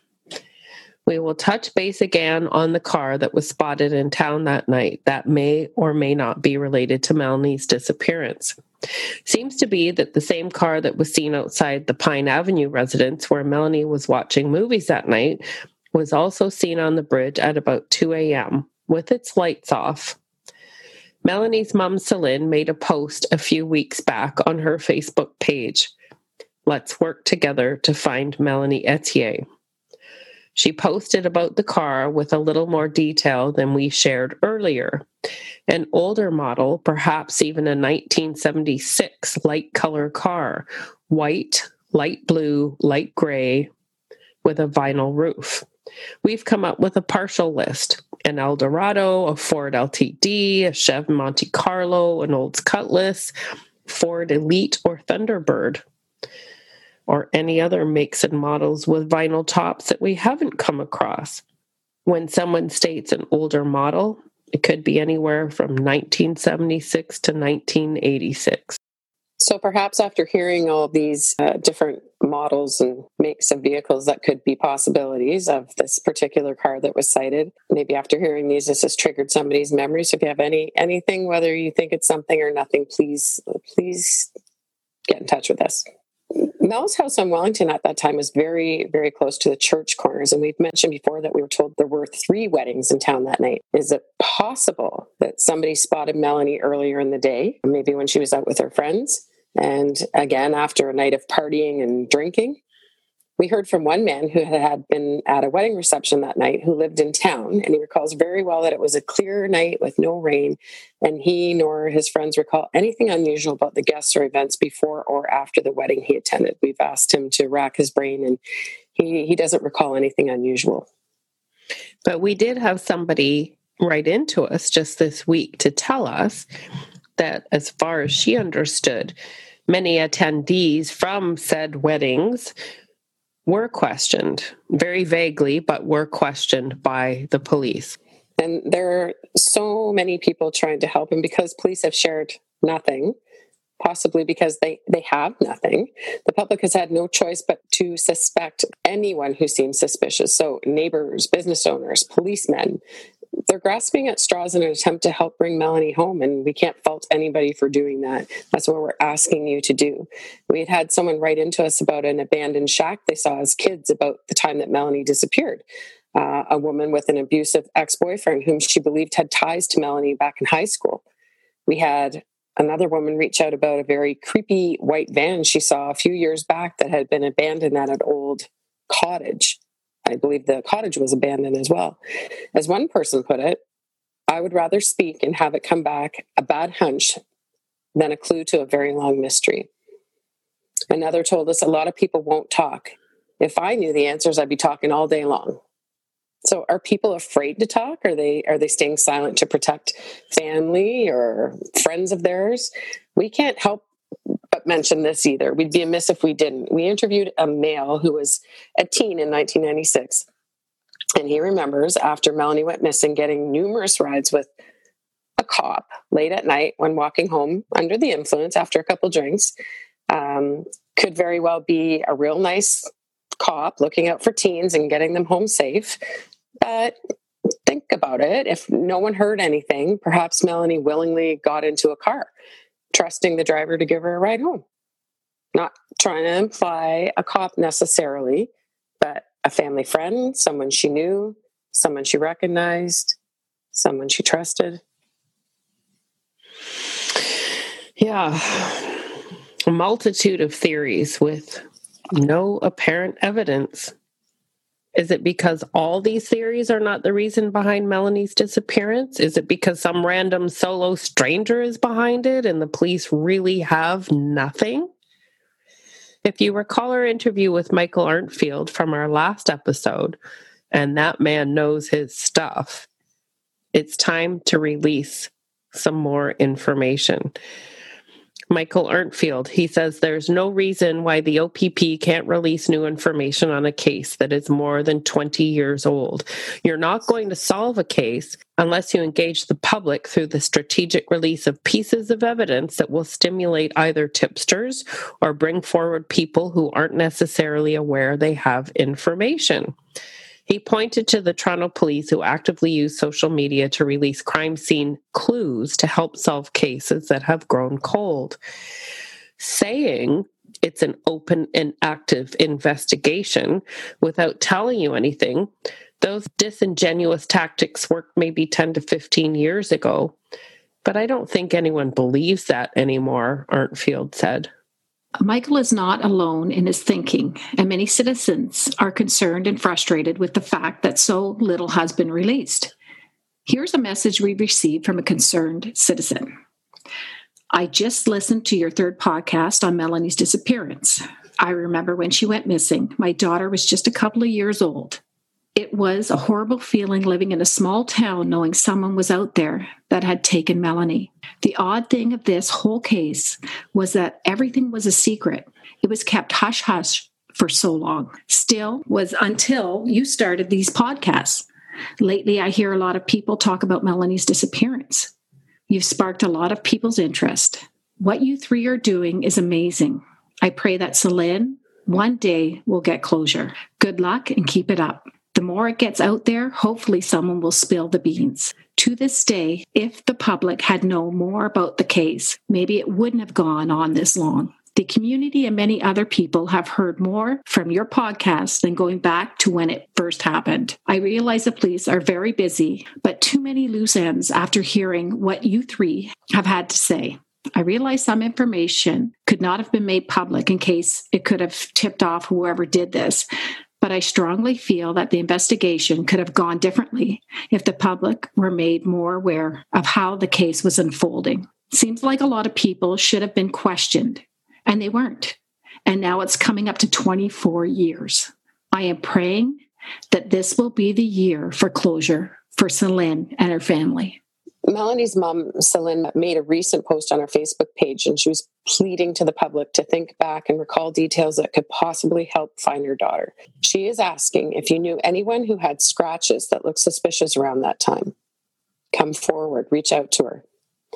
We will touch base again on the car that was spotted in town that night that may or may not be related to Melanie's disappearance. Seems to be that the same car that was seen outside the Pine Avenue residence where Melanie was watching movies that night was also seen on the bridge at about two a.m. with its lights off. Melanie's mom, Celine, made a post a few weeks back on her Facebook page. Let's work together to find Melanie Etier. She posted about the car with a little more detail than we shared earlier. An older model, perhaps even a nineteen seventy-six light color car, white, light blue, light gray, with a vinyl roof. We've come up with a partial list. An Eldorado, a Ford L T D, a Chev Monte Carlo, an Olds Cutlass, Ford Elite or Thunderbird, or any other makes and models with vinyl tops that we haven't come across. When someone states an older model, It could be anywhere from nineteen seventy-six to nineteen eighty-six. So perhaps after hearing all these uh, different models and makes of vehicles that could be possibilities of this particular car that was cited, maybe after hearing these, this has triggered somebody's memory. So if you have any anything, whether you think it's something or nothing, please, please get in touch with us. Mel's house on Wellington at that time was very, very close to the church corners. And we've mentioned before that we were told there were three weddings in town that night. Is it possible that somebody spotted Melanie earlier in the day, maybe when she was out with her friends? And again, after a night of partying and drinking? We heard from one man who had been at a wedding reception that night who lived in town, and he recalls very well that it was a clear night with no rain, and he nor his friends recall anything unusual about the guests or events before or after the wedding he attended. We've asked him to rack his brain, and he, he doesn't recall anything unusual. But we did have somebody write into us just this week to tell us that as far as she understood, many attendees from said weddings were questioned, very vaguely, but were questioned by the police. And there are so many people trying to help him because police have shared nothing, possibly because they, they have nothing. The public has had no choice but to suspect anyone who seems suspicious. So neighbors, business owners, policemen, they're grasping at straws in an attempt to help bring Melanie home, and we can't fault anybody for doing that. That's what we're asking you to do. We had had someone write into us about an abandoned shack they saw as kids about the time that Melanie disappeared. Uh, a woman with an abusive ex-boyfriend whom she believed had ties to Melanie back in high school. We had another woman reach out about a very creepy white van she saw a few years back that had been abandoned at an old cottage. I believe the cottage was abandoned as well. As one person put it, I would rather speak and have it come back a bad hunch than a clue to a very long mystery. Another told us a lot of people won't talk. If I knew the answers, I'd be talking all day long. So are people afraid to talk? Are they are they staying silent to protect family or friends of theirs? We can't help but mention this either. We'd be amiss if we didn't. We interviewed a male who was a teen in nineteen ninety-six. And he remembers after Melanie went missing getting numerous rides with a cop late at night when walking home under the influence after a couple drinks. Um, could very well be a real nice cop looking out for teens and getting them home safe. But think about it. If no one heard anything, perhaps Melanie willingly got into a car, trusting the driver to give her a ride home. Not trying to imply a cop necessarily, but a family friend, someone she knew, someone she recognized, someone she trusted. Yeah, a multitude of theories with no apparent evidence. Is it because all these theories are not the reason behind Melanie's disappearance? Is it because some random solo stranger is behind it and the police really have nothing? If you recall our interview with Michael Arntfield from our last episode, and that man knows his stuff, it's time to release some more information. Michael Arntfield, he says there's no reason why the O P P can't release new information on a case that is more than twenty years old. You're not going to solve a case unless you engage the public through the strategic release of pieces of evidence that will stimulate either tipsters or bring forward people who aren't necessarily aware they have information. He pointed to the Toronto police who actively use social media to release crime scene clues to help solve cases that have grown cold, saying it's an open and active investigation without telling you anything. Those disingenuous tactics worked maybe ten to fifteen years ago, but I don't think anyone believes that anymore, Arntfield said. Michael is not alone in his thinking, and many citizens are concerned and frustrated with the fact that so little has been released. Here's a message we received from a concerned citizen. I just listened to your third podcast on Melanie's disappearance. I remember when she went missing. My daughter was just a couple of years old. It was a horrible feeling living in a small town knowing someone was out there that had taken Melanie. The odd thing of this whole case was that everything was a secret. It was kept hush-hush for so long. Still was until you started these podcasts. Lately, I hear a lot of people talk about Melanie's disappearance. You've sparked a lot of people's interest. What you three are doing is amazing. I pray that Celine one day will get closure. Good luck and keep it up. The more it gets out there, hopefully someone will spill the beans. To this day, if the public had known more about the case, maybe it wouldn't have gone on this long. The community and many other people have heard more from your podcast than going back to when it first happened. I realize the police are very busy, but too many loose ends after hearing what you three have had to say. I realize some information could not have been made public in case it could have tipped off whoever did this, but I strongly feel that the investigation could have gone differently if the public were made more aware of how the case was unfolding. Seems like a lot of people should have been questioned, and they weren't. And now it's coming up to twenty-four years. I am praying that this will be the year for closure for Celine and her family. Melanie's mom, Celine, made a recent post on her Facebook page, and she was pleading to the public to think back and recall details that could possibly help find her daughter. She is asking if you knew anyone who had scratches that looked suspicious around that time. Come forward, reach out to her.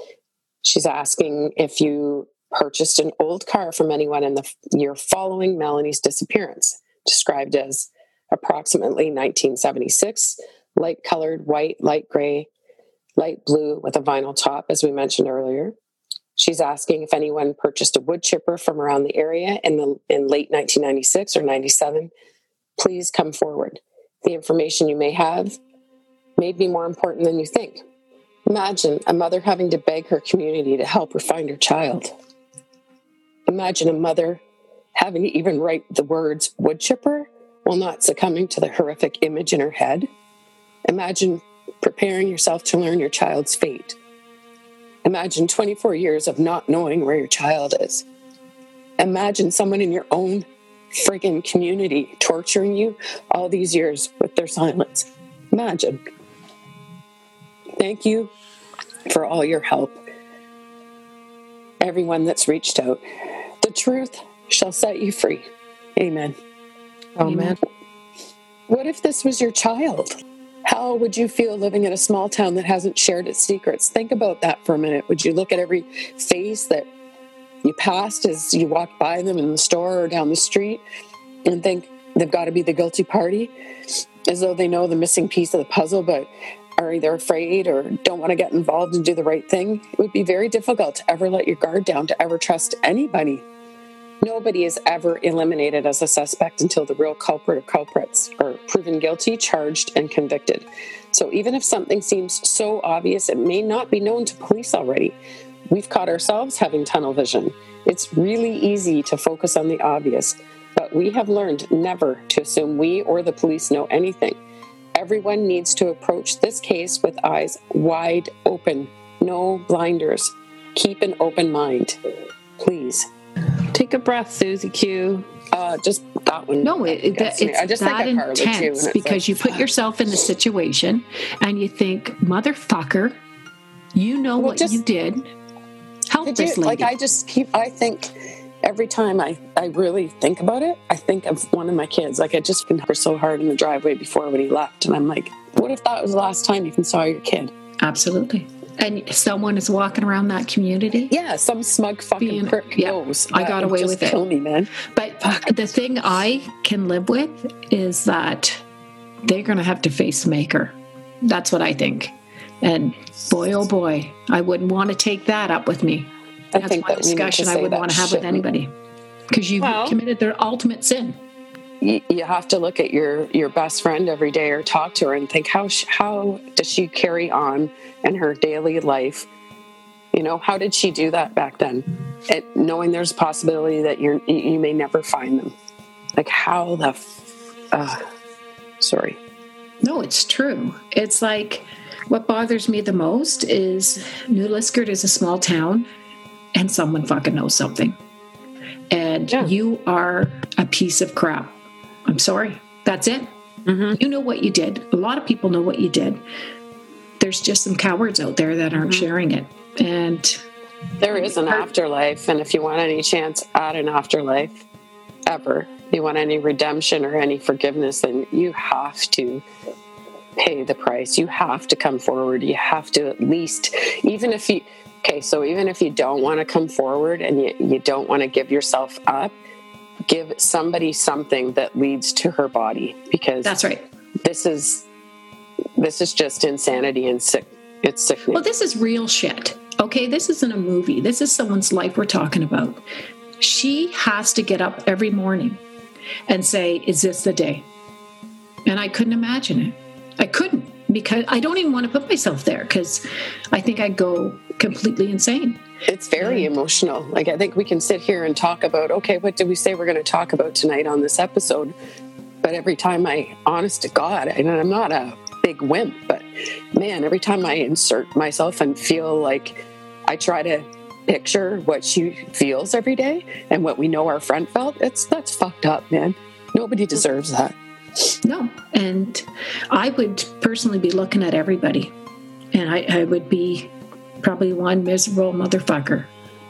She's asking if you purchased an old car from anyone in the year following Melanie's disappearance, described as approximately nineteen seventy-six, light-colored, white, light gray, light blue with a vinyl top, as we mentioned earlier. She's asking if anyone purchased a wood chipper from around the area in the in late nineteen ninety-six or ninety-seven. Please come forward. The information you may have may be more important than you think. Imagine a mother having to beg her community to help her find her child. Imagine a mother having to even write the words wood chipper while not succumbing to the horrific image in her head. Imagine preparing yourself to learn your child's fate. Imagine twenty-four years of not knowing where your child is. Imagine someone in your own friggin' community torturing you all these years with their silence. Imagine. Thank you for all your help. Everyone that's reached out. The truth shall set you free. Amen. Amen. What if this was your child? How would you feel living in a small town that hasn't shared its secrets? Think about that for a minute. Would you look at every face that you passed as you walked by them in the store or down the street and think they've got to be the guilty party, as though they know the missing piece of the puzzle, but are either afraid or don't want to get involved and do the right thing? It would be very difficult to ever let your guard down, to ever trust anybody. Nobody is ever eliminated as a suspect until the real culprit or culprits are proven guilty, charged, and convicted. So even if something seems so obvious, it may not be known to police already. We've caught ourselves having tunnel vision. It's really easy to focus on the obvious, but we have learned never to assume we or the police know anything. Everyone needs to approach this case with eyes wide open, no blinders. Keep an open mind, please. Take a breath, Susie Q. Uh, just that one. No, it, that, it's I just that think of intense too, because like, you put yourself in the situation and you think, motherfucker, you know well, what just, you did. Help did this you, lady. Like I just keep, I think every time I, I really think about it, I think of one of my kids. Like I just been her so hard in the driveway before when he left. And I'm like, what if that was the last time you even saw your kid? Absolutely. And someone is walking around that community. Yeah, some smug fucking being, prick yeah, knows. I got away with it. Kill me, man. But Fuck. The thing I can live with is that they're going to have to face the maker. That's what I think. And boy, oh boy, I wouldn't want to take that up with me. I That's think one that discussion I would want to have with anybody. Because you've well, committed their ultimate sin. You, you have to look at your, your best friend every day or talk to her and think, how how does she carry on in her daily life? You know, how did she do that back then? It, knowing there's a possibility that you're, you may never find them. Like how the... F- uh, sorry. No, it's true. It's like... What bothers me the most is New Liskeard is a small town and someone fucking knows something. And yeah. You are a piece of crap. I'm sorry. That's it. Mm-hmm. You know what you did. A lot of people know what you did. There's just some cowards out there that aren't mm-hmm. sharing it. And there is an afterlife. And if you want any chance at an afterlife ever, you want any redemption or any forgiveness, then you have to pay the price. You have to come forward. You have to at least, even if you, okay, so even if you don't want to come forward and you, you don't want to give yourself up, give somebody something that leads to her body, because that's right. This is, this is just insanity and sick. It's sickening. Well, this is real shit. Okay, this isn't a movie. This is someone's life we're talking about. She has to get up every morning and say, is this the day? And I couldn't imagine it. I couldn't, because I don't even want to put myself there, because I think I'd go completely insane. It's very and, emotional. Like, I think we can sit here and talk about, okay, what did we say we're going to talk about tonight on this episode? But every time I, honest to God, and I'm not a big wimp, but man, every time I insert myself and feel like I try to picture what she feels every day and what we know our friend felt, it's that's fucked up, man. Nobody deserves that. No. And I would personally be looking at everybody, and I, I would be probably one miserable motherfucker.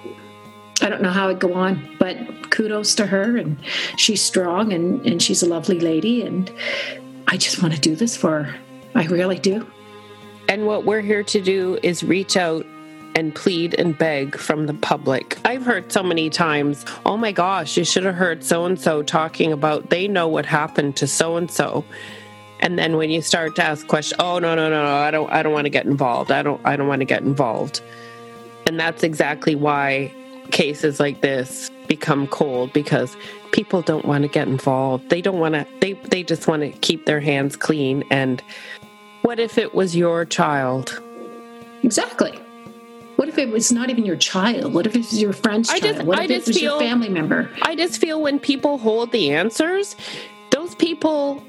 I don't know how it'd go on, but kudos to her, and she's strong, and, and she's a lovely lady, and I just want to do this for her. I really do. And what we're here to do is reach out and plead and beg from the public. I've heard so many times, oh my gosh, you should have heard so-and-so talking about, they know what happened to so-and-so. And then when you start to ask questions, oh, no, no, no, no, I don't, I don't want to get involved. I don't, I don't want to get involved. And that's exactly why cases like this become cold, because people don't want to get involved. They don't want to, they, they just want to keep their hands clean. And what if it was your child? Exactly. What if it was not even your child? What if it was your friend's I child? Just, what I if it was feel, your family member? I just feel when people hold the answers, those people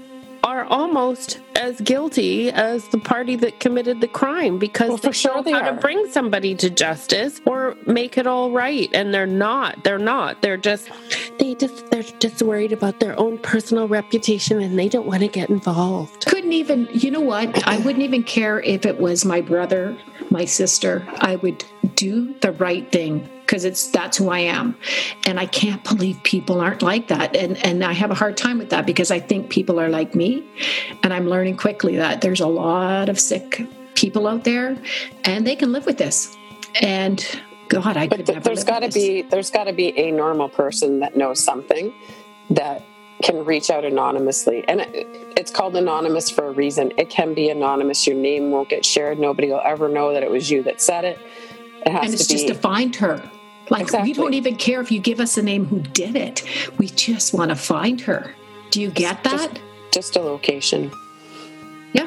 are almost as guilty as the party that committed the crime, because well, they for sure know they how are. to bring somebody to justice or make it all right. And they're not. They're not. They're just, they just, they're just worried about their own personal reputation, and they don't want to get involved. Couldn't even, you know what? I wouldn't even care if it was my brother, my sister. I would do the right thing, because it's that's who I am. And I can't believe people aren't like that. And and I have a hard time with that, because I think people are like me. And I'm learning quickly that there's a lot of sick people out there, and they can live with this. And God, I but could th- never there's got to be there's got to be a normal person that knows something that can reach out anonymously. And it, it's called anonymous for a reason. It can be anonymous. Your name won't get shared. Nobody will ever know that it was you that said it. It has and it's to be, just to find her. Like, exactly. We don't even care if you give us a name who did it. We just want to find her. Do you get that? Just, just a location. Yeah.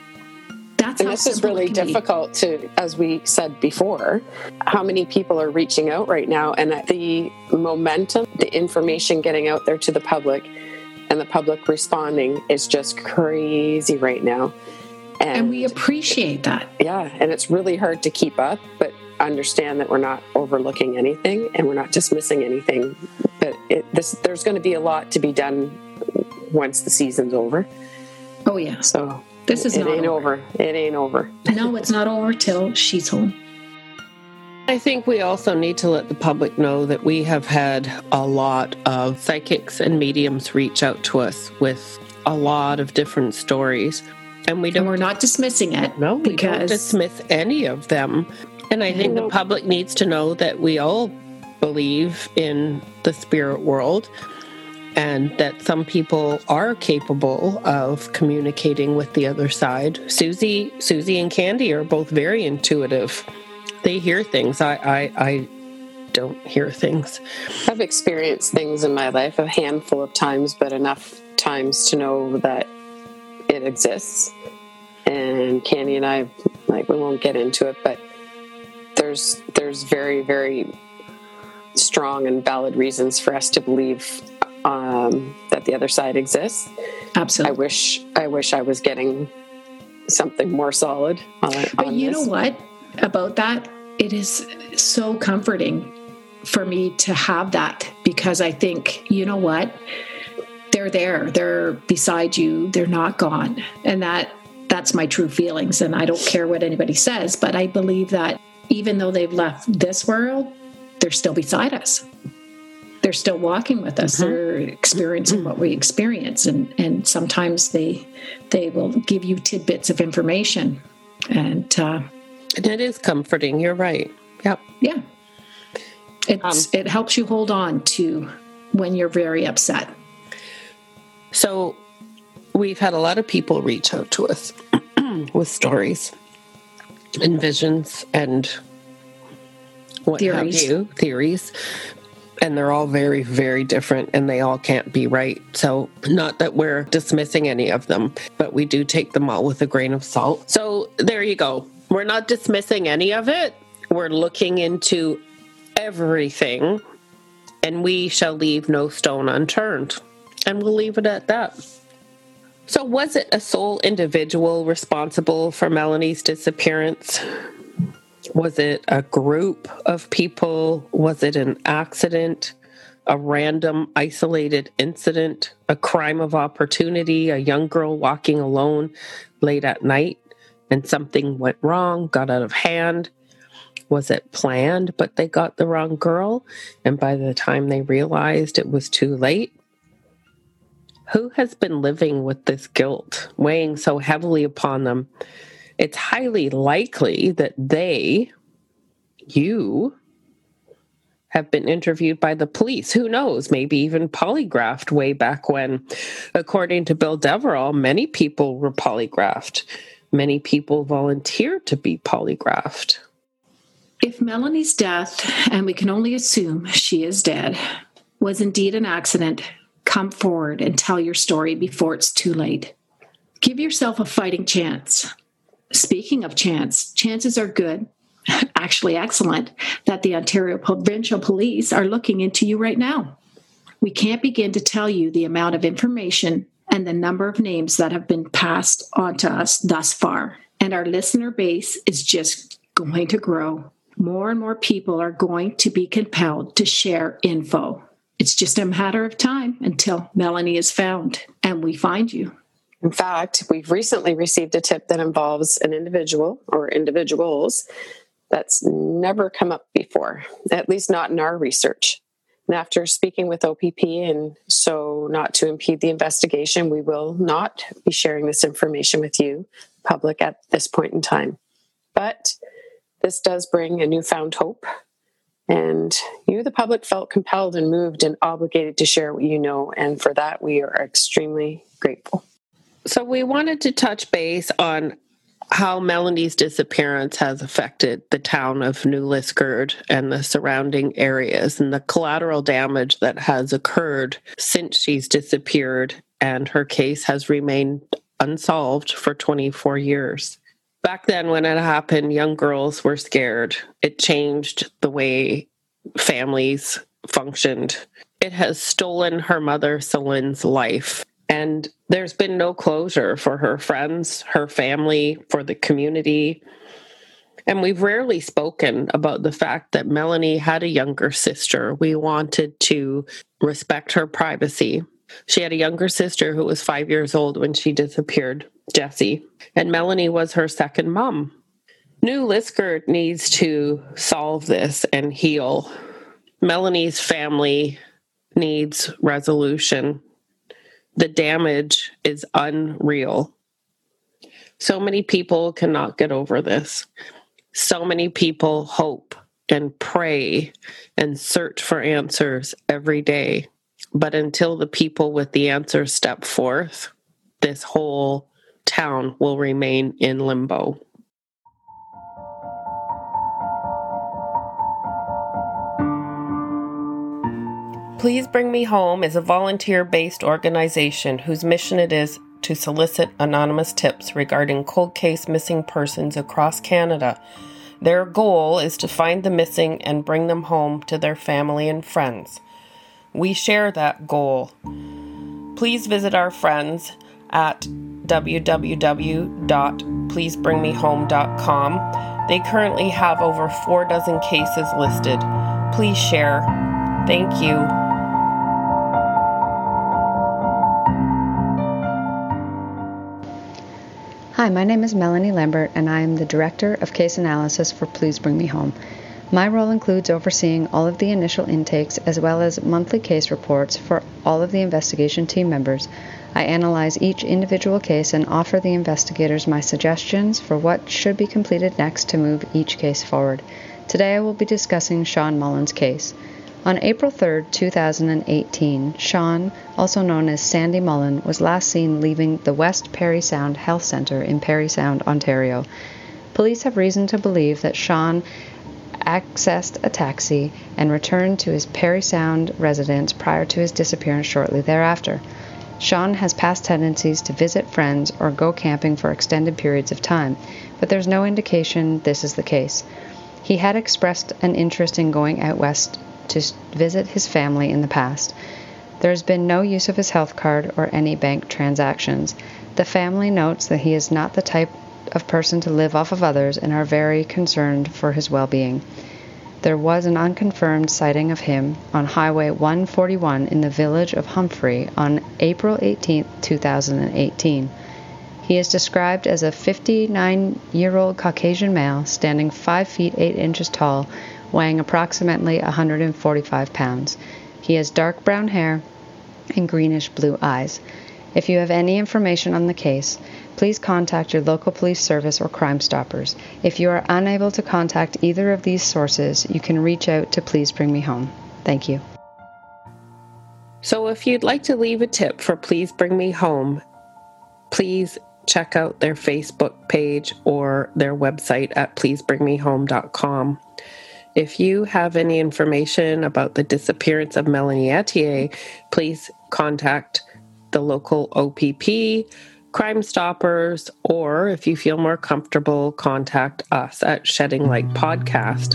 That's and how this is really difficult to, as we said before, how many people are reaching out right now, and the momentum, the information getting out there to the public and the public responding is just crazy right now. And, and we appreciate that. Yeah. And it's really hard to keep up, but understand that we're not overlooking anything and we're not dismissing anything. But it, this, there's going to be a lot to be done once the season's over. Oh, yeah. So this is it not ain't over. over. It ain't over. No, it's not over till she's home. I think we also need to let the public know that we have had a lot of psychics and mediums reach out to us with a lot of different stories. And we don't. And we're not dismissing it. No, we because... don't dismiss any of them. And I think the public needs to know that we all believe in the spirit world, and that some people are capable of communicating with the other side. Susie, Susie and Candy are both very intuitive. They hear things. I, I, I don't hear things. I've experienced things in my life a handful of times, but enough times to know that it exists. And Candy and I, like, we won't get into it, but there's there's very, very strong and valid reasons for us to believe um, that the other side exists. Absolutely. I wish I wish I was getting something more solid on, but on you this. know what about that? It is so comforting for me to have that, because I think, you know what? They're there. They're beside you. They're not gone. And that that's my true feelings. And I don't care what anybody says, but I believe that even though they've left this world, they're still beside us. They're they're still walking with us. Mm-hmm. They're experiencing what we experience, and and sometimes they they will give you tidbits of information, and uh, and it is comforting. You're right. Yep. Yeah. It's um, it helps you hold on to when you're very upset. So we've had a lot of people reach out to us with stories and visions and what theories. have you, theories. And they're all very, very different, and they all can't be right. So not that we're dismissing any of them, but we do take them all with a grain of salt. So there you go. We're not dismissing any of it. We're looking into everything, and we shall leave no stone unturned. And we'll leave it at that. So was it a sole individual responsible for Melanie's disappearance? Was it a group of people? Was it an accident, a random isolated incident, a crime of opportunity, a young girl walking alone late at night and something went wrong, got out of hand? Was it planned, but they got the wrong girl, and by the time they realized it was too late? Who has been living with this guilt, weighing so heavily upon them? It's highly likely that they, you, have been interviewed by the police. Who knows? Maybe even polygraphed way back when. According to Bill Deverell, many people were polygraphed. Many people volunteered to be polygraphed. If Melanie's death, and we can only assume she is dead, was indeed an accident, come forward and tell your story before it's too late. Give yourself a fighting chance. Speaking of chance, chances are good, actually excellent, that the Ontario Provincial Police are looking into you right now. We can't begin to tell you the amount of information and the number of names that have been passed on to us thus far. And our listener base is just going to grow. More and more people are going to be compelled to share info. It's just a matter of time until Melanie is found and we find you. In fact, we've recently received a tip that involves an individual or individuals that's never come up before, at least not in our research. And after speaking with O P P, and so not to impede the investigation, we will not be sharing this information with you, public, at this point in time. But this does bring a newfound hope. And you, the public, felt compelled and moved and obligated to share what you know. And for that, we are extremely grateful. So we wanted to touch base on how Melanie's disappearance has affected the town of New Liskeard and the surrounding areas, and the collateral damage that has occurred since she's disappeared, and her case has remained unsolved for twenty-four years. Back then, when it happened, young girls were scared. It changed the way families functioned. It has stolen her mother, Celine's, life. And there's been no closure for her friends, her family, for the community. And we've rarely spoken about the fact that Melanie had a younger sister. We wanted to respect her privacy. She had a younger sister who was five years old when she disappeared, Jessie. And Melanie was her second mom. New Liskeard needs to solve this and heal. Melanie's family needs resolution. The damage is unreal. So many people cannot get over this. So many people hope and pray and search for answers every day. But until the people with the answers step forth, this whole town will remain in limbo. Please Bring Me Home is a volunteer-based organization whose mission it is to solicit anonymous tips regarding cold case missing persons across Canada. Their goal is to find the missing and bring them home to their family and friends. We share that goal. Please visit our friends at w w w dot please bring me home dot com. They currently have over four dozen cases listed. Please share. Thank you. Hi, my name is Melanie Lambert, and I am the Director of Case Analysis for Please Bring Me Home. My role includes overseeing all of the initial intakes as well as monthly case reports for all of the investigation team members. I analyze each individual case and offer the investigators my suggestions for what should be completed next to move each case forward. Today I will be discussing Sean Mullen's case. On April third, two thousand eighteen, Sean, also known as Sandy Mullen, was last seen leaving the West Parry Sound Health Centre in Parry Sound, Ontario. Police have reason to believe that Sean accessed a taxi and returned to his Parry Sound residence prior to his disappearance shortly thereafter. Sean has past tendencies to visit friends or go camping for extended periods of time, but there's no indication this is the case. He had expressed an interest in going out west to visit his family in the past. There has been no use of his health card or any bank transactions. The family notes that he is not the type of person to live off of others and are very concerned for his well-being. There was an unconfirmed sighting of him on Highway one forty-one in the village of Humphrey on April eighteenth, two thousand eighteen. He is described as a fifty-nine-year-old Caucasian male, standing five feet eight inches tall, weighing approximately one hundred forty-five pounds. He has dark brown hair and greenish-blue eyes. If you have any information on the case, please contact your local police service or Crime Stoppers. If you are unable to contact either of these sources, you can reach out to Please Bring Me Home. Thank you. So if you'd like to leave a tip for Please Bring Me Home, please check out their Facebook page or their website at please bring me home dot com. If you have any information about the disappearance of Melanie Etier, please contact the local O P P, Crime Stoppers, or if you feel more comfortable, contact us at Shedding Light Podcast.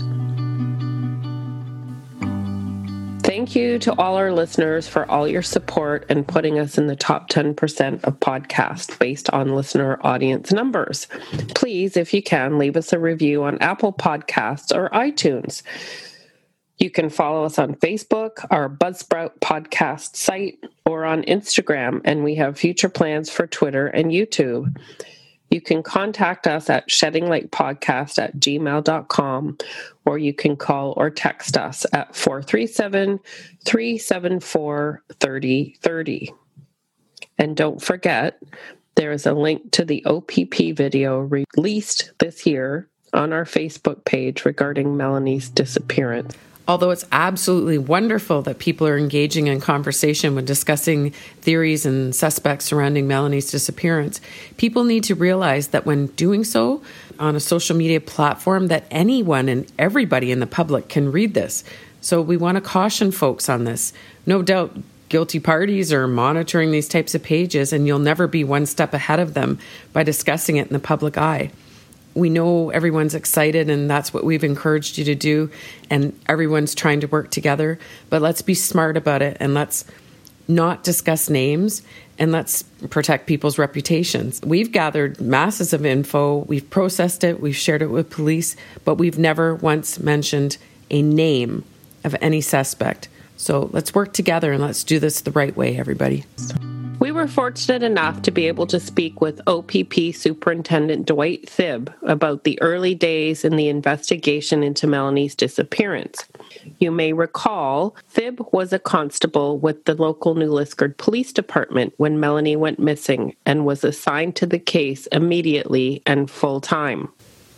Thank you to all our listeners for all your support and putting us in the top ten percent of podcasts based on listener audience numbers. Please, if you can, leave us a review on Apple Podcasts or iTunes. You can follow us on Facebook, our Buzzsprout podcast site, or on Instagram, and we have future plans for Twitter and YouTube. You can contact us at sheddinglightpodcast at gmail dot com, or you can call or text us at four three seven, three seven four, three oh three oh. And don't forget, there is a link to the O P P video released this year on our Facebook page regarding Melanie's disappearance. Although it's absolutely wonderful that people are engaging in conversation when discussing theories and suspects surrounding Melanie's disappearance, people need to realize that when doing so on a social media platform, that anyone and everybody in the public can read this. So we want to caution folks on this. No doubt guilty parties are monitoring these types of pages, and you'll never be one step ahead of them by discussing it in the public eye. We know everyone's excited, and that's what we've encouraged you to do, and everyone's trying to work together, but let's be smart about it, and let's not discuss names, and let's protect people's reputations. We've gathered masses of info, we've processed it, we've shared it with police, but we've never once mentioned a name of any suspect. So let's work together, and let's do this the right way, everybody. We were fortunate enough to be able to speak with O P P Superintendent Dwight Thibb about the early days in the investigation into Melanie's disappearance. You may recall, Thibb was a constable with the local New Liskeard Police Department when Melanie went missing and was assigned to the case immediately and full-time.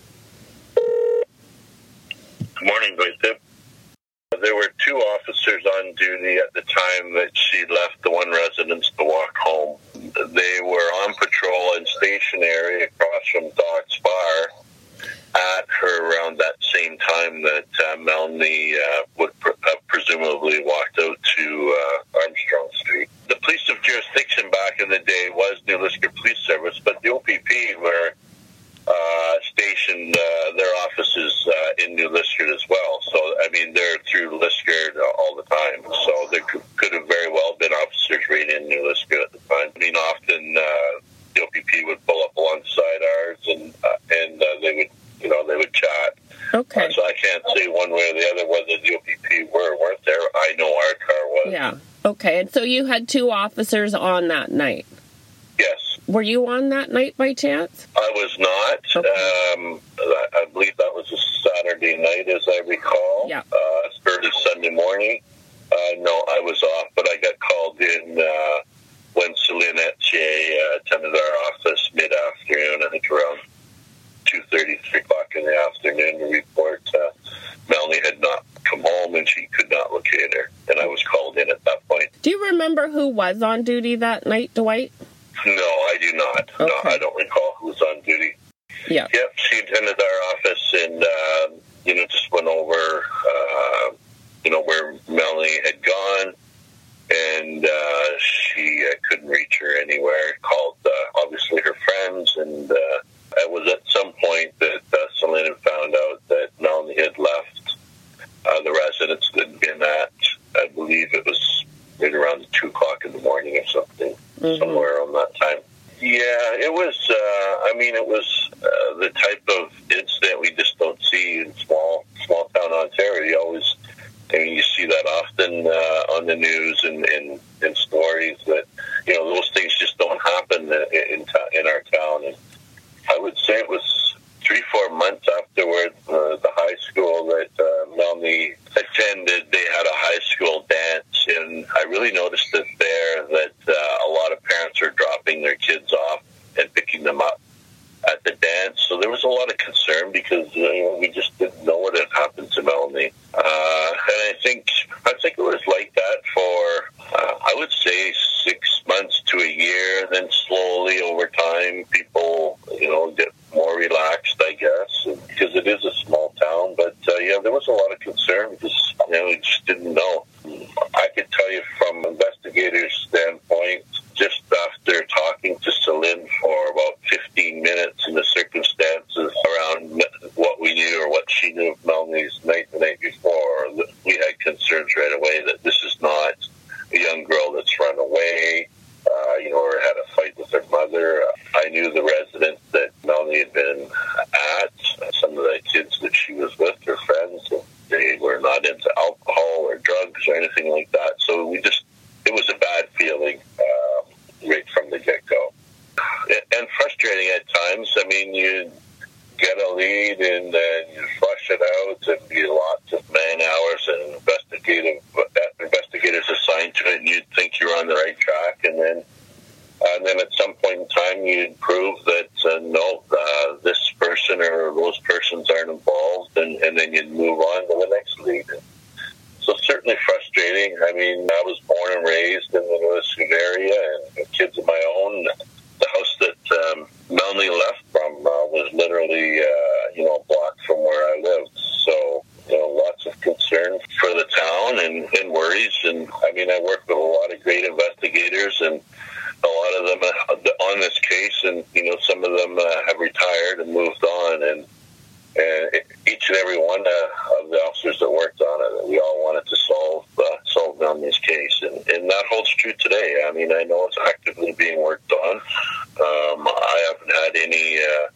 Good morning, Dwight Thibb. There were two officers on duty at the time that she left the one residence to walk home. They were on patrol and stationary across from Doc's Bar at her around that same time that uh, Melanie uh, would pr- have presumably walked out to uh, Armstrong Street. The police of jurisdiction back in the day was New Liskeard Police Service, but the O P P were Uh, stationed uh, their offices uh, in New Liskeard as well. So, I mean, they're through Liskeard uh, all the time. So there could, could have very well been officers right in New Liskeard at the time. I mean, often uh, the O P P would pull up alongside ours and uh, and uh, they would, you know, they would chat. Okay. Uh, so I can't say one way or the other whether the O P P were or weren't there. I know our car was. Yeah. Okay. And so you had two officers on that night? Yes. Were you on that night by chance? I was not. Okay. Um, I, I believe that was a Saturday night, as I recall. thirty, three o'clock in the afternoon to report uh, Melanie had not come home and she could not locate her. And I was called in at that point. Do you remember who was on duty that night, Dwight? No, I do not. Okay. No, I don't recall who was on duty. Yeah. Yep, she attended our office and, uh, you know, just went over, uh, you know, where Melanie had gone. And uh, she uh, couldn't reach her anywhere. Called, uh, obviously, her friends. And uh, it was at some point that uh, Celine had found out that Melanie had left uh, the residence that had been at, I believe it was maybe around two o'clock in the morning or something, mm-hmm. somewhere around that time. Yeah, it was, uh, I mean, it was uh, the type of incident we just don't see in small, small town Ontario. You always, I mean, you see that often uh, on the news and in, in stories that, you know, those things just don't happen in, in, in our town. And I would say it was three, four months afterward, uh, the high school that uh, Melanie attended, they had a high school dance, and I really noticed it there that uh, a lot of parents are dropping their kids off and picking them up at the dance. So there was a lot of concern because you know, we just didn't know what had happened to Melanie. Uh, and I think I think it was like that for, uh, I would say, six months to a year. Then slowly over time, people, you know, get more relaxed, I guess, because it is a small town. But, uh, yeah, there was a lot of concern because, you know, we just didn't know. I could tell you from an investigator's standpoint, just after talking to Celine for about fifteen minutes in the circumstances around what we knew or what she knew of Melanie's night the night before, we had concerns right away that this is not a young girl that's run away, uh, you know, or had a fight with her mother. I knew the residence that Melanie had been at, some of the kids that she was with, her friends, they were not into alcohol or drugs or anything like that. So we just, it was a bad feeling um, right from the get-go. And frustrating at times. I mean, you get a lead and then you flush it out and be lots of man hours and investigative investigators assigned to it, and you'd think you're on the right track, and then and then at some point in time you'd prove that uh, no, uh, this person or those persons aren't involved, and, and then you'd move on to the next lead. So certainly frustrating. I mean, I was born and raised in the Newissig area, and kids of my own. The house that um, Melanie left from uh, was literally, uh, you know, a block from where I lived. So, you know, lots of concern for the town and, and worries. And, I mean, I work with a lot of great investigators, and a lot of them uh, on this case, and, you know, some of them uh, have retired and moved on. And, and each and every one uh, of the officers that worked on it, we all wanted to solve uh, solve Melanie's case, and, and that holds true today. I mean, I know it's actively being worked on. Um, I haven't had any uh,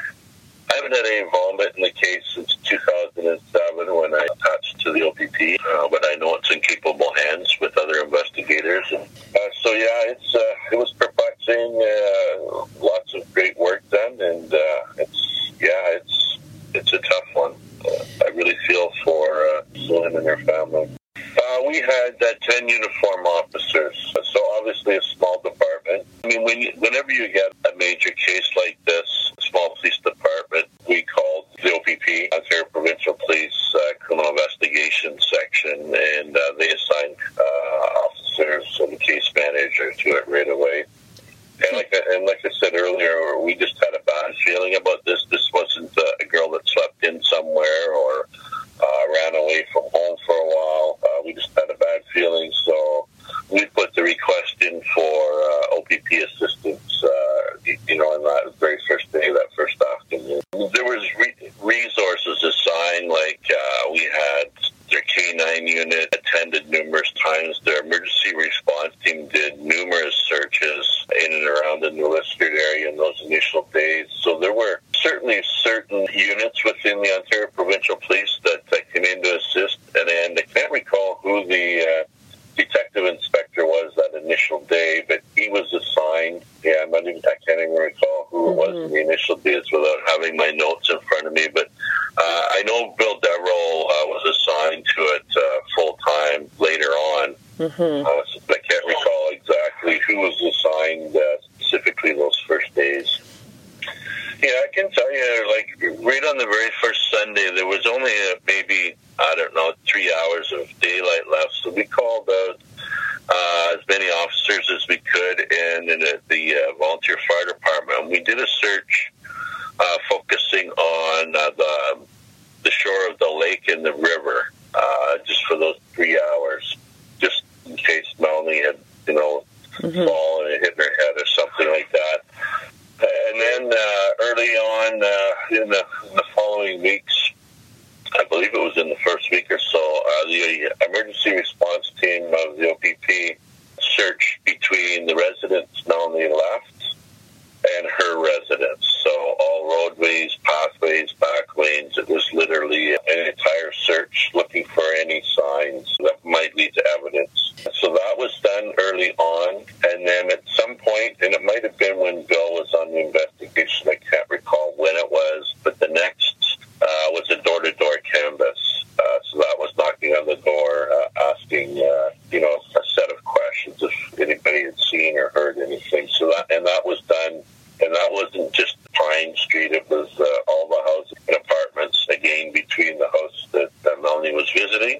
I haven't had any involvement in the case since two thousand seven when I attached to the O P P, uh, but I know it's in capable hands with other investigators. And, uh, so yeah, it's uh, it was perplexing. Uh, lots of great work done, and uh, it's yeah, it's. It's a tough one. Uh, I really feel for uh, Celine and her family. Uh, we had uh, ten uniform officers, so obviously a small department. I mean, when you, whenever you get a major case like this, small police department, we called the O P P, Ontario Provincial Police uh, Criminal Investigation Section, and uh, they assigned uh, officers and the case manager to it right away. And like, I, and like I said earlier, we just had a bad feeling about this. This wasn't uh, a girl that slept in somewhere or uh, ran away from home for a while. Uh, we just had a bad feeling. So we put the request in for uh, O P P assistance, uh, you know, on that very first day, that first afternoon. There was re- resources assigned, like uh, we had their K nine unit attended numerous times. Their emergency response team did numerous searches in and around the New Liskeard area in those initial days. So there were certainly certain units within the Ontario Provincial Police that, that came in to assist. And, and I can't recall who the uh, detective inspector was that initial day, but he was assigned. Yeah, I'm not even, I can't even recall who it was mm-hmm. in the initial days without having my notes in front of me. But uh, I know Bill Deverell uh, was assigned to it uh, full time later on. Mm-hmm. Uh, so I can't recall exactly who was assigned uh, specifically those first days. Yeah, I can tell you, like, right on the very first Sunday, there was only uh, maybe, I don't know, three hours of daylight left. So we called out uh, as many officers as we could and in the, the uh, volunteer fire department. And we did a search uh, focusing on uh, the, the shore of the lake and the river uh, just for those three hours, just in case Melanie had, you know, mm-hmm. fallen and hit her head or something like that. And then uh, early on uh, in, the, in the following weeks, I believe it was in the first week or so, uh, the emergency response team of the O P P searched between the residents Melanie left and her residence. So all roadways, pathways, back lanes, it was literally an entire search looking for any signs that might lead to evidence. So that was done early on, and then at some point, and it might have been when Bill was on the investigation, I can't recall when it was, but the next uh, was a door-to-door canvass. Uh, so that was knocking on the door, uh, asking, uh, you know, a set of questions if anybody had seen or heard anything. So that, and that was done, and that wasn't just Pine Street, it was uh, all the houses and apartments, again, between the house that uh, Melanie was visiting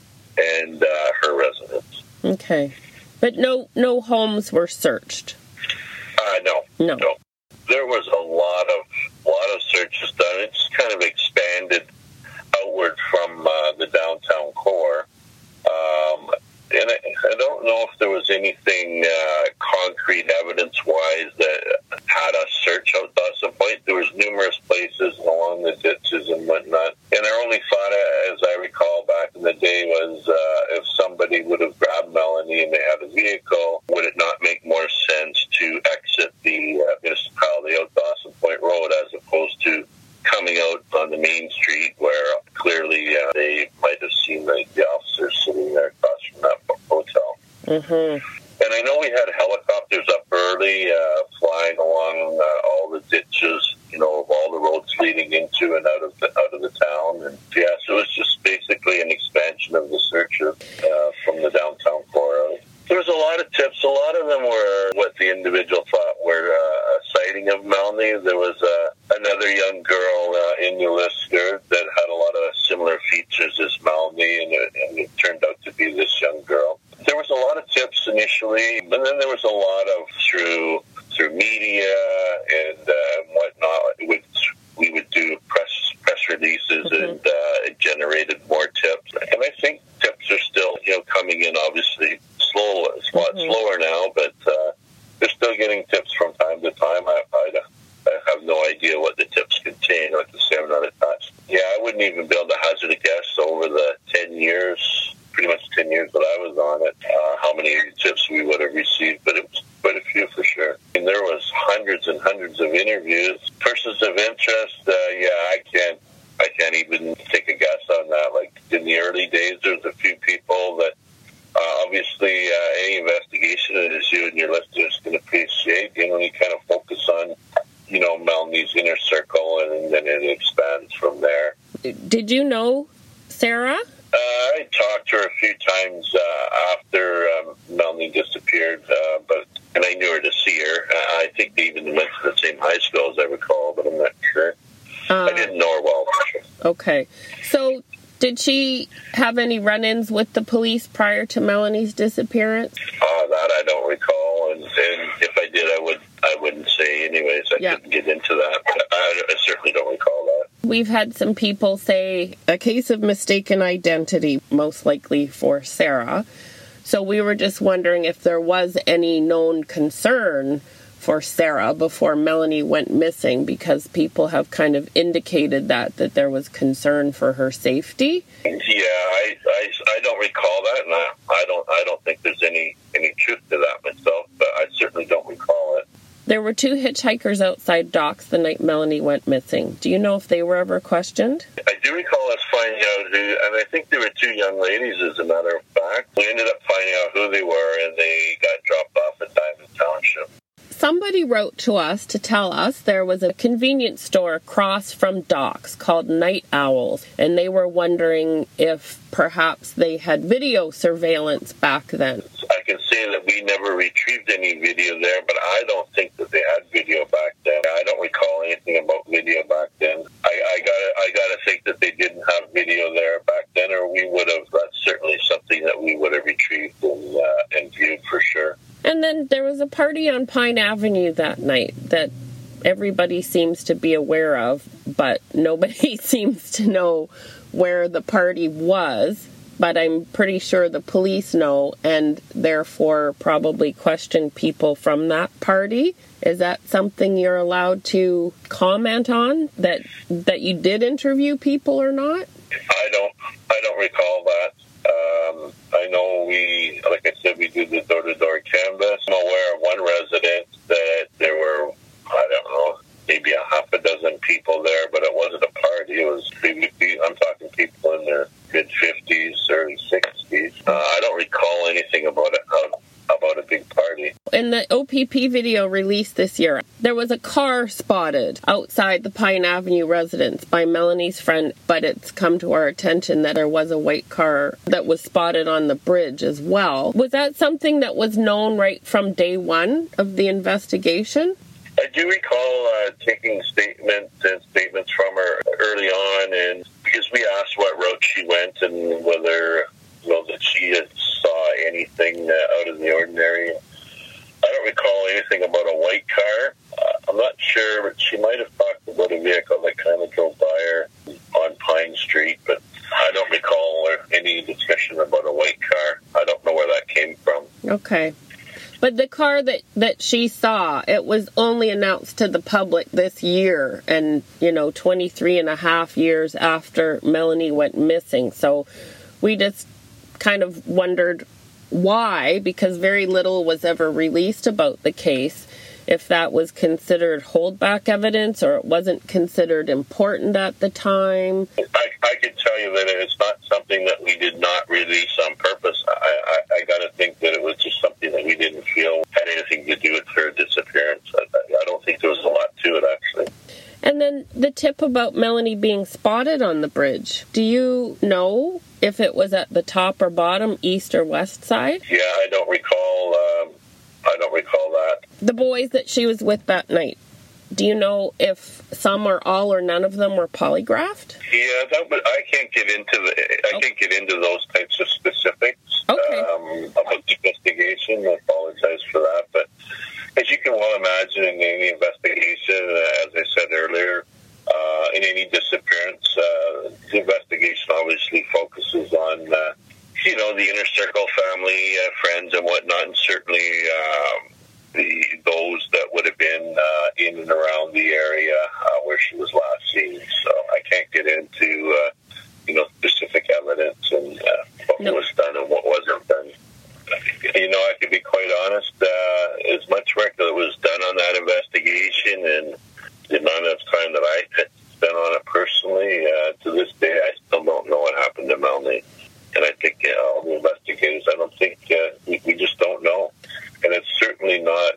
and uh, her residence. Okay. But no no homes were searched? Uh, no. No. No. There was a lot of lot of searches done. It's kind of expanded outward from uh, the downtown core. Um, and I, I don't know if there was anything uh, concrete evidence-wise that had us search out Dawson Point. There was numerous places along the ditches and whatnot. And our only thought, as I recall back in the day, was uh, if somebody would have grabbed Melanie and they had a vehicle, would it not make more sense to exit the uh, municipality out Dawson Point Road as opposed to coming out on the main street where clearly uh, they might have seen the, the officers sitting there across from that hotel. Mm-hmm. And I know we had helicopters up early uh, flying along uh, all the ditches, you know, of all the roads leading into and out of the, out of the town. And yeah, so it was just basically an expansion of the searches uh, from the downtown core. There was a lot of tips. A lot of them were what the individual thought were uh, a sighting of Melanie. There was uh, another young girl uh, in the Lister that had a lot of similar features as Melanie, and it, and it turned out to be this young girl. There was a lot of tips initially, but then there was a lot of through through media and uh, whatnot. Which we would do press press releases, mm-hmm. and uh, it generated more tips. And I think tips are still, you know, coming in. Obviously, slow. It's a lot mm-hmm. slower now, but uh, they're still getting tips from time to time. I, I, I have no idea what the tips contain or what the say I'm not attached. Yeah, I wouldn't even be able to hazard a guess over the ten years. Pretty much ten years that I was on it, uh, how many tips we would have received, but it was quite a few for sure. And there was hundreds and hundreds of interviews. Persons of interest, uh, yeah, I can't, I can't even take a guess on that. Like in the early days, there's a few people that uh, obviously uh, any investigation that is you and your listeners can appreciate. You know, you kind of focus on, you know, Melanie's inner circle, and then it expands from there. Did you know Sarah? Uh, I talked to her a few times uh, after um, Melanie disappeared, uh, but and I knew her to see her. Uh, I think they even went to the same high school as I recall, but I'm not sure. Uh, I didn't know her well. Okay. So did she have any run-ins with the police prior to Melanie's disappearance? Uh, that I don't recall, and, and if I did, I, would, I wouldn't say anyways. I yeah. couldn't get into that, but I, I certainly don't recall that. We've had some people say a case of mistaken identity, most likely for Sarah. So we were just wondering if there was any known concern for Sarah before Melanie went missing, because people have kind of indicated that, that there was concern for her safety. Yeah, I, I, I don't recall that, and I, I don't I don't think there's any, any truth to that myself, but I certainly don't recall it. There were two hitchhikers outside docks the night Melanie went missing. Do you know if they were ever questioned? I do recall us finding out who, and I think there were two young ladies, as a matter of fact. We ended up finding out who they were, and they got dropped off at Diamond Township. Somebody wrote to us to tell us there was a convenience store across from docks called Night Owls, and they were wondering if perhaps they had video surveillance back then. I can say say that we never retrieved any video there, but I don't think that they had video back then. I don't recall anything about video back then. I, I gotta, I gotta think that they didn't have video there back then, or we would have. That's certainly something that we would have retrieved and, uh, and viewed for sure. And then there was a party on Pine Avenue that night that everybody seems to be aware of, but nobody seems to know where the party was. But I'm pretty sure the police know, and therefore probably question people from that party. Is that something you're allowed to comment on, that that you did interview people or not? I don't. I don't recall that. Um, I know we, like I said, we did the door-to-door canvas. I'm aware of one resident that there were, I don't know, maybe a half a dozen people there, but it wasn't a party. It was, I'm talking people in their mid-fifties, early sixties. Uh, I don't recall anything about it, about a big party. In the O P P video released this year, there was a car spotted outside the Pine Avenue residence by Melanie's friend, but it's come to our attention that there was a white car that was spotted on the bridge as well. Was that something that was known right from day one of the investigation? I do recall uh, taking statements and statements from her early on, and because we asked what route she went and whether, you know, that she had saw anything uh, out of the ordinary. I don't recall anything about a white car. Uh, I'm not sure, but she might have talked about a vehicle that kind of drove by her on Pine Street, but I don't recall any discussion about a white car. I don't know where that came from. Okay. But the car that, that she saw, it was only announced to the public this year, and, you know, twenty-three and a half years after Melanie went missing. So we just kind of wondered why, because very little was ever released about the case, if that was considered holdback evidence or it wasn't considered important at the time. I, I can tell you that it's not something that we did not release on purpose. I, I, I got to think that it was just something that we didn't feel had anything to do with her disappearance. I, I don't think there was a lot to it, actually. And then the tip about Melanie being spotted on the bridge. Do you know if it was at the top or bottom, east or west side? Yeah, I don't recall. Um, I don't recall that. The boys that she was with that night, do you know if some or all or none of them were polygraphed? Yeah, that, but I can't get into the. I can't get into those types of specifics okay. um, about the investigation. I apologize for that, but as you can well imagine, in any investigation, uh, as I said earlier, uh, in any disappearance, uh, the investigation obviously focuses on, uh, you know, the inner circle, family, uh, friends, and whatnot, and certainly um, the those that would have been uh, in and around the area uh, where she was last seen. So I can't get into, uh, you know, specific evidence and uh, what no. was done and what wasn't done. You know, I can be quite honest, uh, as much work that was done on that investigation and the amount of time that I spent on it personally, uh, to this day, I still don't know what happened to Melanie. And I think uh, all the investigators, I don't think, uh, we, we just don't know. And it's certainly not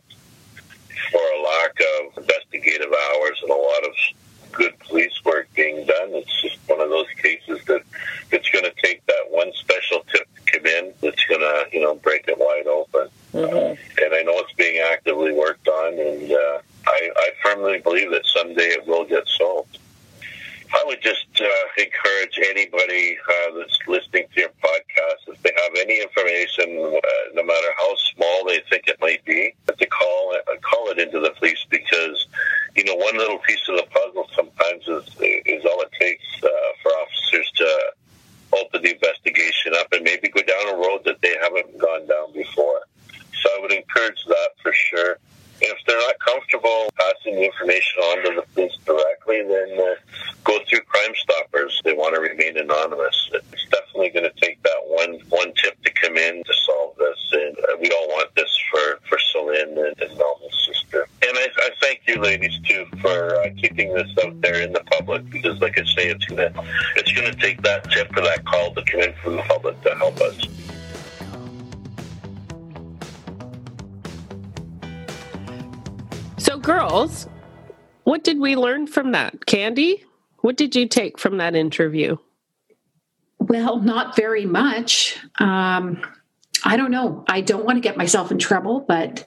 for a lack of investigative hours and a lot of good police work being done. It's just one of those cases that it's going to take that one special tip to come in that's going to, you know, break it wide open. Mm-hmm. And I know it's being actively worked on, and uh, I, I firmly believe that someday it will get solved. I would just uh, encourage anybody uh, that's listening to your podcast, if they have any information, uh, no matter how small they think it might be, to call it, uh, call it into the police, because, you know, one little piece of the puzzle sometimes is, is all it takes uh, for officers to open the investigation up and maybe go down a road that they haven't gone down before. So I would encourage that for sure. And if they're not comfortable passing the information on to the police directly, then uh, go through Crime Stoppers. They want to remain anonymous. It's definitely going to take that one one tip to come in to solve this. And uh, we all want this for, for Celine and, and Melanie's sister. And I, I thank you, ladies, too, for uh, keeping this out there in the public, because, like I say, it's going to it's going to take that tip or that call to come in from the public to help us. So, girls, what did we learn from that? Candy, what did you take from that interview? Well, not very much. Um, I don't know. I don't want to get myself in trouble, but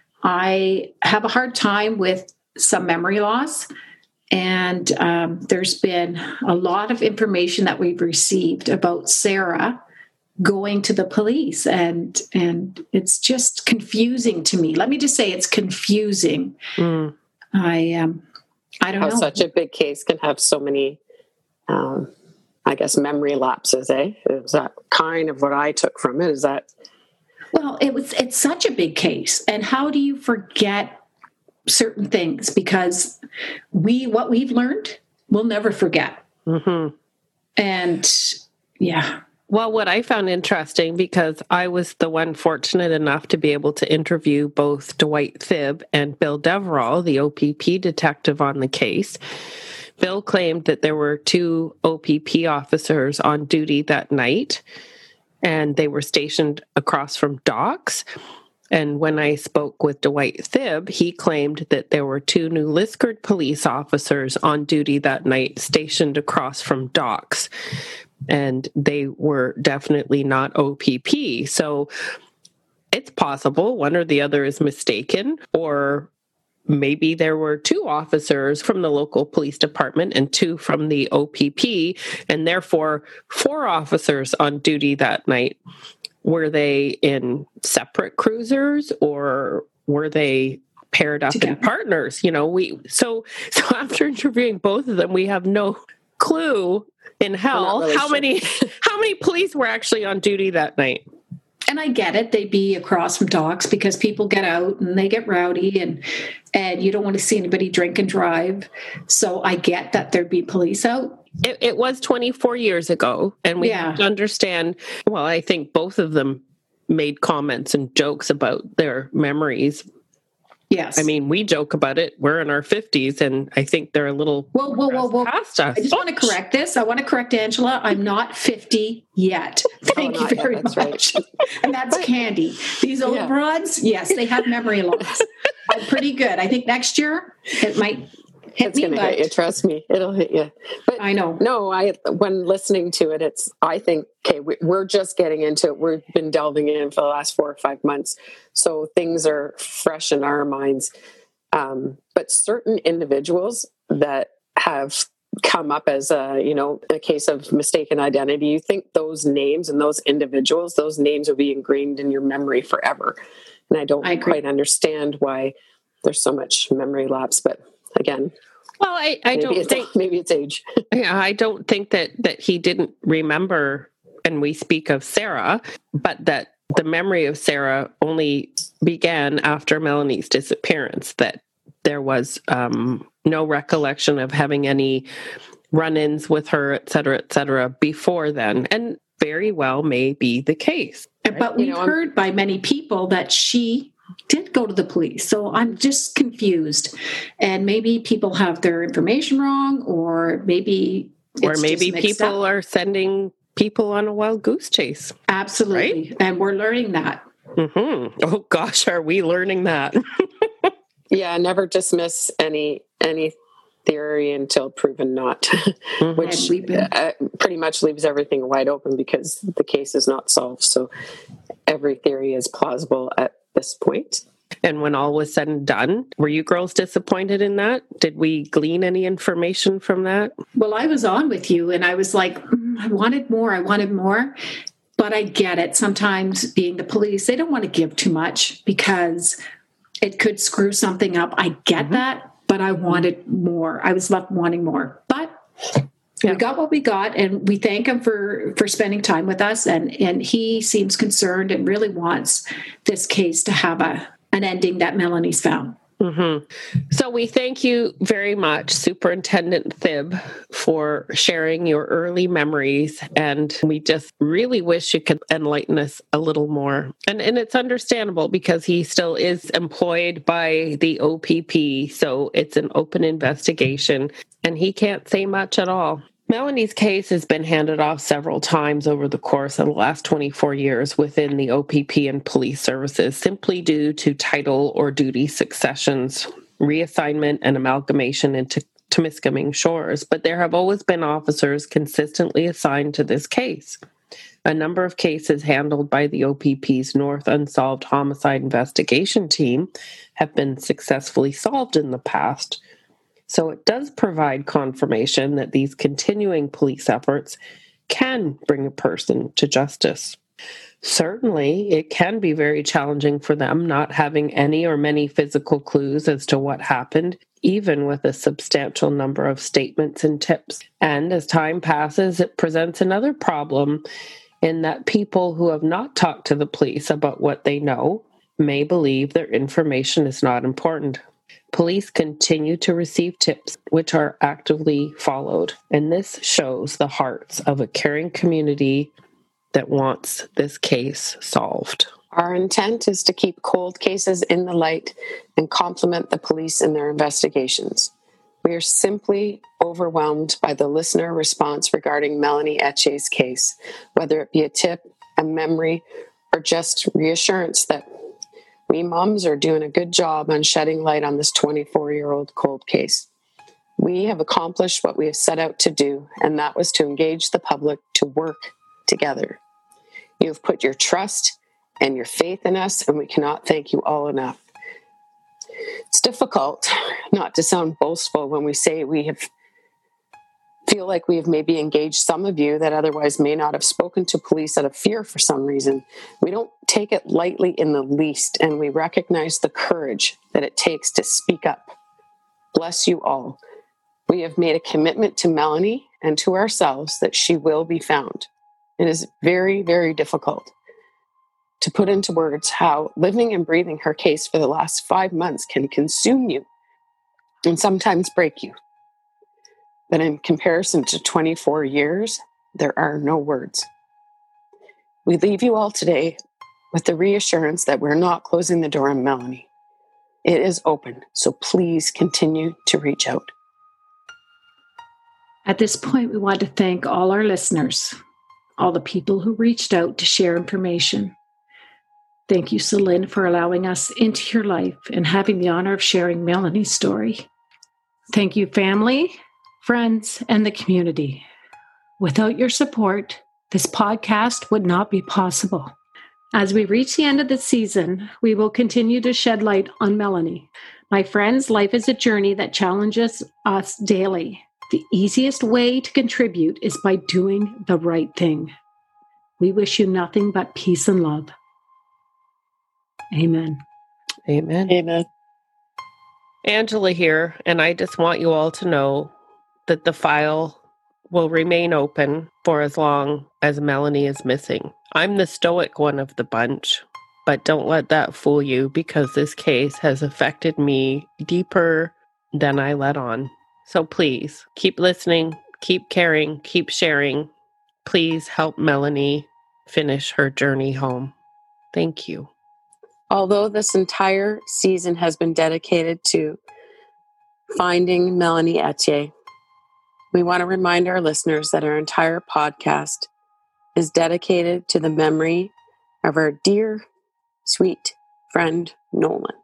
I have a hard time with some memory loss. And um, there's been a lot of information that we've received about Sarah going to the police, and and it's just confusing to me. Let me just say it's confusing. Mm. I um, I don't How know. Such a big case can have so many, um, I guess, memory lapses. Eh? Is that kind of what I took from it? Is that? Well, it was. It's such a big case, and how do you forget certain things? Because we, what we've learned, we'll never forget. Mm-hmm. And yeah. Well, what I found interesting, because I was the one fortunate enough to be able to interview both Dwight Thibb and Bill Deverall, the O P P detective on the case. Bill claimed that there were two O P P officers on duty that night, and they were stationed across from docks. And when I spoke with Dwight Thibb, he claimed that there were two New Liskeard police officers on duty that night stationed across from docks. And they were definitely not O P P. So it's possible one or the other is mistaken, or maybe there were two officers from the local police department and two from the O P P, and therefore four officers on duty that night. Were they in separate cruisers, or were they paired up together in partners? You know, we so so after interviewing both of them, we have no clue in hell really how sure. many how many police were actually on duty that night. And I get it. They'd be across from docks because people get out and they get rowdy, and and you don't want to see anybody drink and drive. So I get that there'd be police out. It, it was twenty-four years ago, and we yeah. have to understand, well, I think both of them made comments and jokes about their memories. Yes. I mean, we joke about it. We're in our fifties, and I think they're a little whoa, whoa, whoa, whoa. past us. I just want to correct this. I want to correct Angela. I'm not fifty yet. Thank oh, you very yet, much. Right. And that's Candy. These old yeah. broads, yes, they have memory loss. I'm pretty good. I think next year it might hit it's me. It's going to hit you. Trust me. It'll hit you. But I know. No, I when listening to it, it's, I think, okay, we, we're just getting into it. We've been delving in for the last four or five months. So things are fresh in our minds. Um, but certain individuals that have come up as a, you know, a case of mistaken identity, you think those names and those individuals, those names will be ingrained in your memory forever. And I don't I quite understand why there's so much memory lapse, but again, well, I, I don't think maybe it's age. Yeah, I don't think that that he didn't remember, and we speak of Sarah, but that the memory of Sarah only began after Melanie's disappearance, that there was um, no recollection of having any run-ins with her, et cetera, et cetera, before then. And very well may be the case. Right? But we've you know, heard by many people that she did go to the police. So I'm just confused. And maybe people have their information wrong, or maybe it's or maybe just people up. are sending people on a wild goose chase. Absolutely. Right? And we're learning that. Mm-hmm. Oh gosh, are we learning that? Yeah, never dismiss any any theory until proven not, mm-hmm. which been... uh, pretty much leaves everything wide open because the case is not solved. So every theory is plausible at this point. And when all was said and done, were you girls disappointed in that? Did we glean any information from that? Well, I was on with you, and I was like, mm, I wanted more, I wanted more. But I get it. Sometimes being the police, they don't want to give too much because it could screw something up. I get mm-hmm. that, but I wanted more. I was left wanting more. But yeah. we got what we got, and we thank him for, for spending time with us. And, and he seems concerned and really wants this case to have a an ending that Melanie's found. Mm-hmm. So we thank you very much, Superintendent Thibb, for sharing your early memories. And we just really wish you could enlighten us a little more. And, and it's understandable because he still is employed by the O P P. So it's an open investigation and he can't say much at all. Melanie's case has been handed off several times over the course of the last twenty-four years within the O P P and police services, simply due to title or duty successions, reassignment, and amalgamation into Temiskaming Shores. But there have always been officers consistently assigned to this case. A number of cases handled by the O P P's North Unsolved Homicide Investigation Team have been successfully solved in the past. So it does provide confirmation that these continuing police efforts can bring a person to justice. Certainly, it can be very challenging for them not having any or many physical clues as to what happened, even with a substantial number of statements and tips. And as time passes, it presents another problem in that people who have not talked to the police about what they know may believe their information is not important. Police continue to receive tips which are actively followed, and this shows the hearts of a caring community that wants this case solved. Our intent is to keep cold cases in the light and compliment the police in their investigations. We are simply overwhelmed by the listener response regarding Melanie Etche's case, whether it be a tip, a memory, or just reassurance that we moms are doing a good job on shedding light on this twenty-four-year-old cold case. We have accomplished what we have set out to do, and that was to engage the public to work together. You have put your trust and your faith in us, and we cannot thank you all enough. It's difficult not to sound boastful when we say we have feel like we have maybe engaged some of you that otherwise may not have spoken to police out of fear for some reason. We don't take it lightly in the least, and we recognize the courage that it takes to speak up. Bless you all. We have made a commitment to Melanie and to ourselves that she will be found. It is very, very difficult to put into words how living and breathing her case for the last five months can consume you and sometimes break you. But in comparison to twenty-four years, there are no words. We leave you all today with the reassurance that we're not closing the door on Melanie. It is open, so please continue to reach out. At this point, we want to thank all our listeners, all the people who reached out to share information. Thank you, Celine, for allowing us into your life and having the honor of sharing Melanie's story. Thank you, family, friends, and the community. Without your support, this podcast would not be possible. As we reach the end of the season, we will continue to shed light on Melanie. My friends, life is a journey that challenges us daily. The easiest way to contribute is by doing the right thing. We wish you nothing but peace and love. Amen. Amen. Amen. Angela here, and I just want you all to know that the file will remain open for as long as Melanie is missing. I'm the stoic one of the bunch, but don't let that fool you because this case has affected me deeper than I let on. So please keep listening, keep caring, keep sharing. Please help Melanie finish her journey home. Thank you. Although this entire season has been dedicated to finding Melanie Etche, we want to remind our listeners that our entire podcast is dedicated to the memory of our dear, sweet friend, Nolan.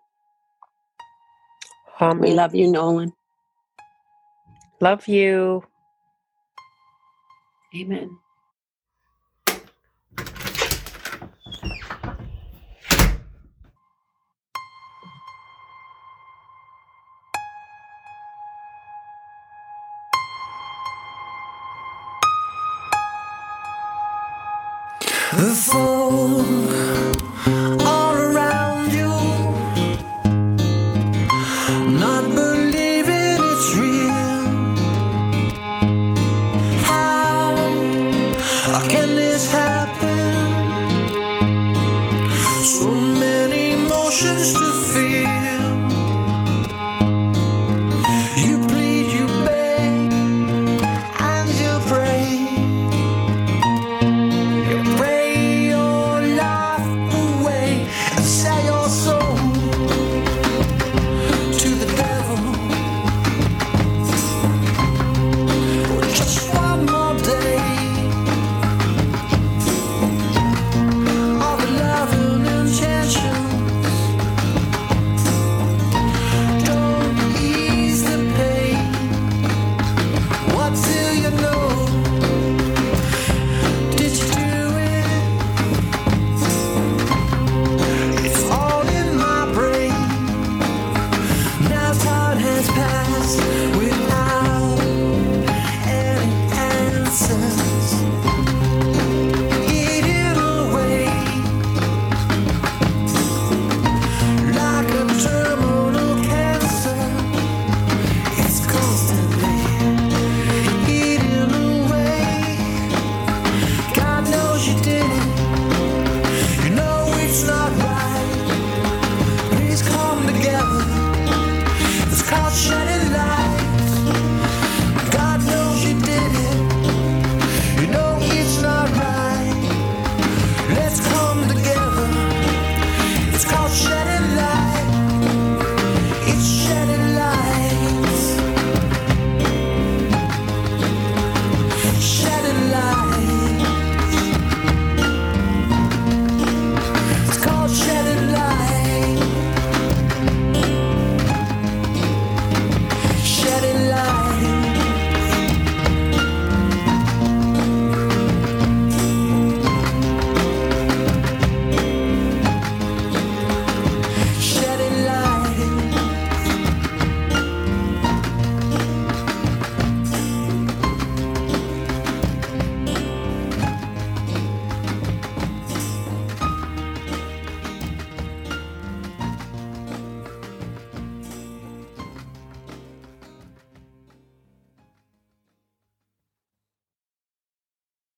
Um, we love you, Nolan. Love you. Amen. The fall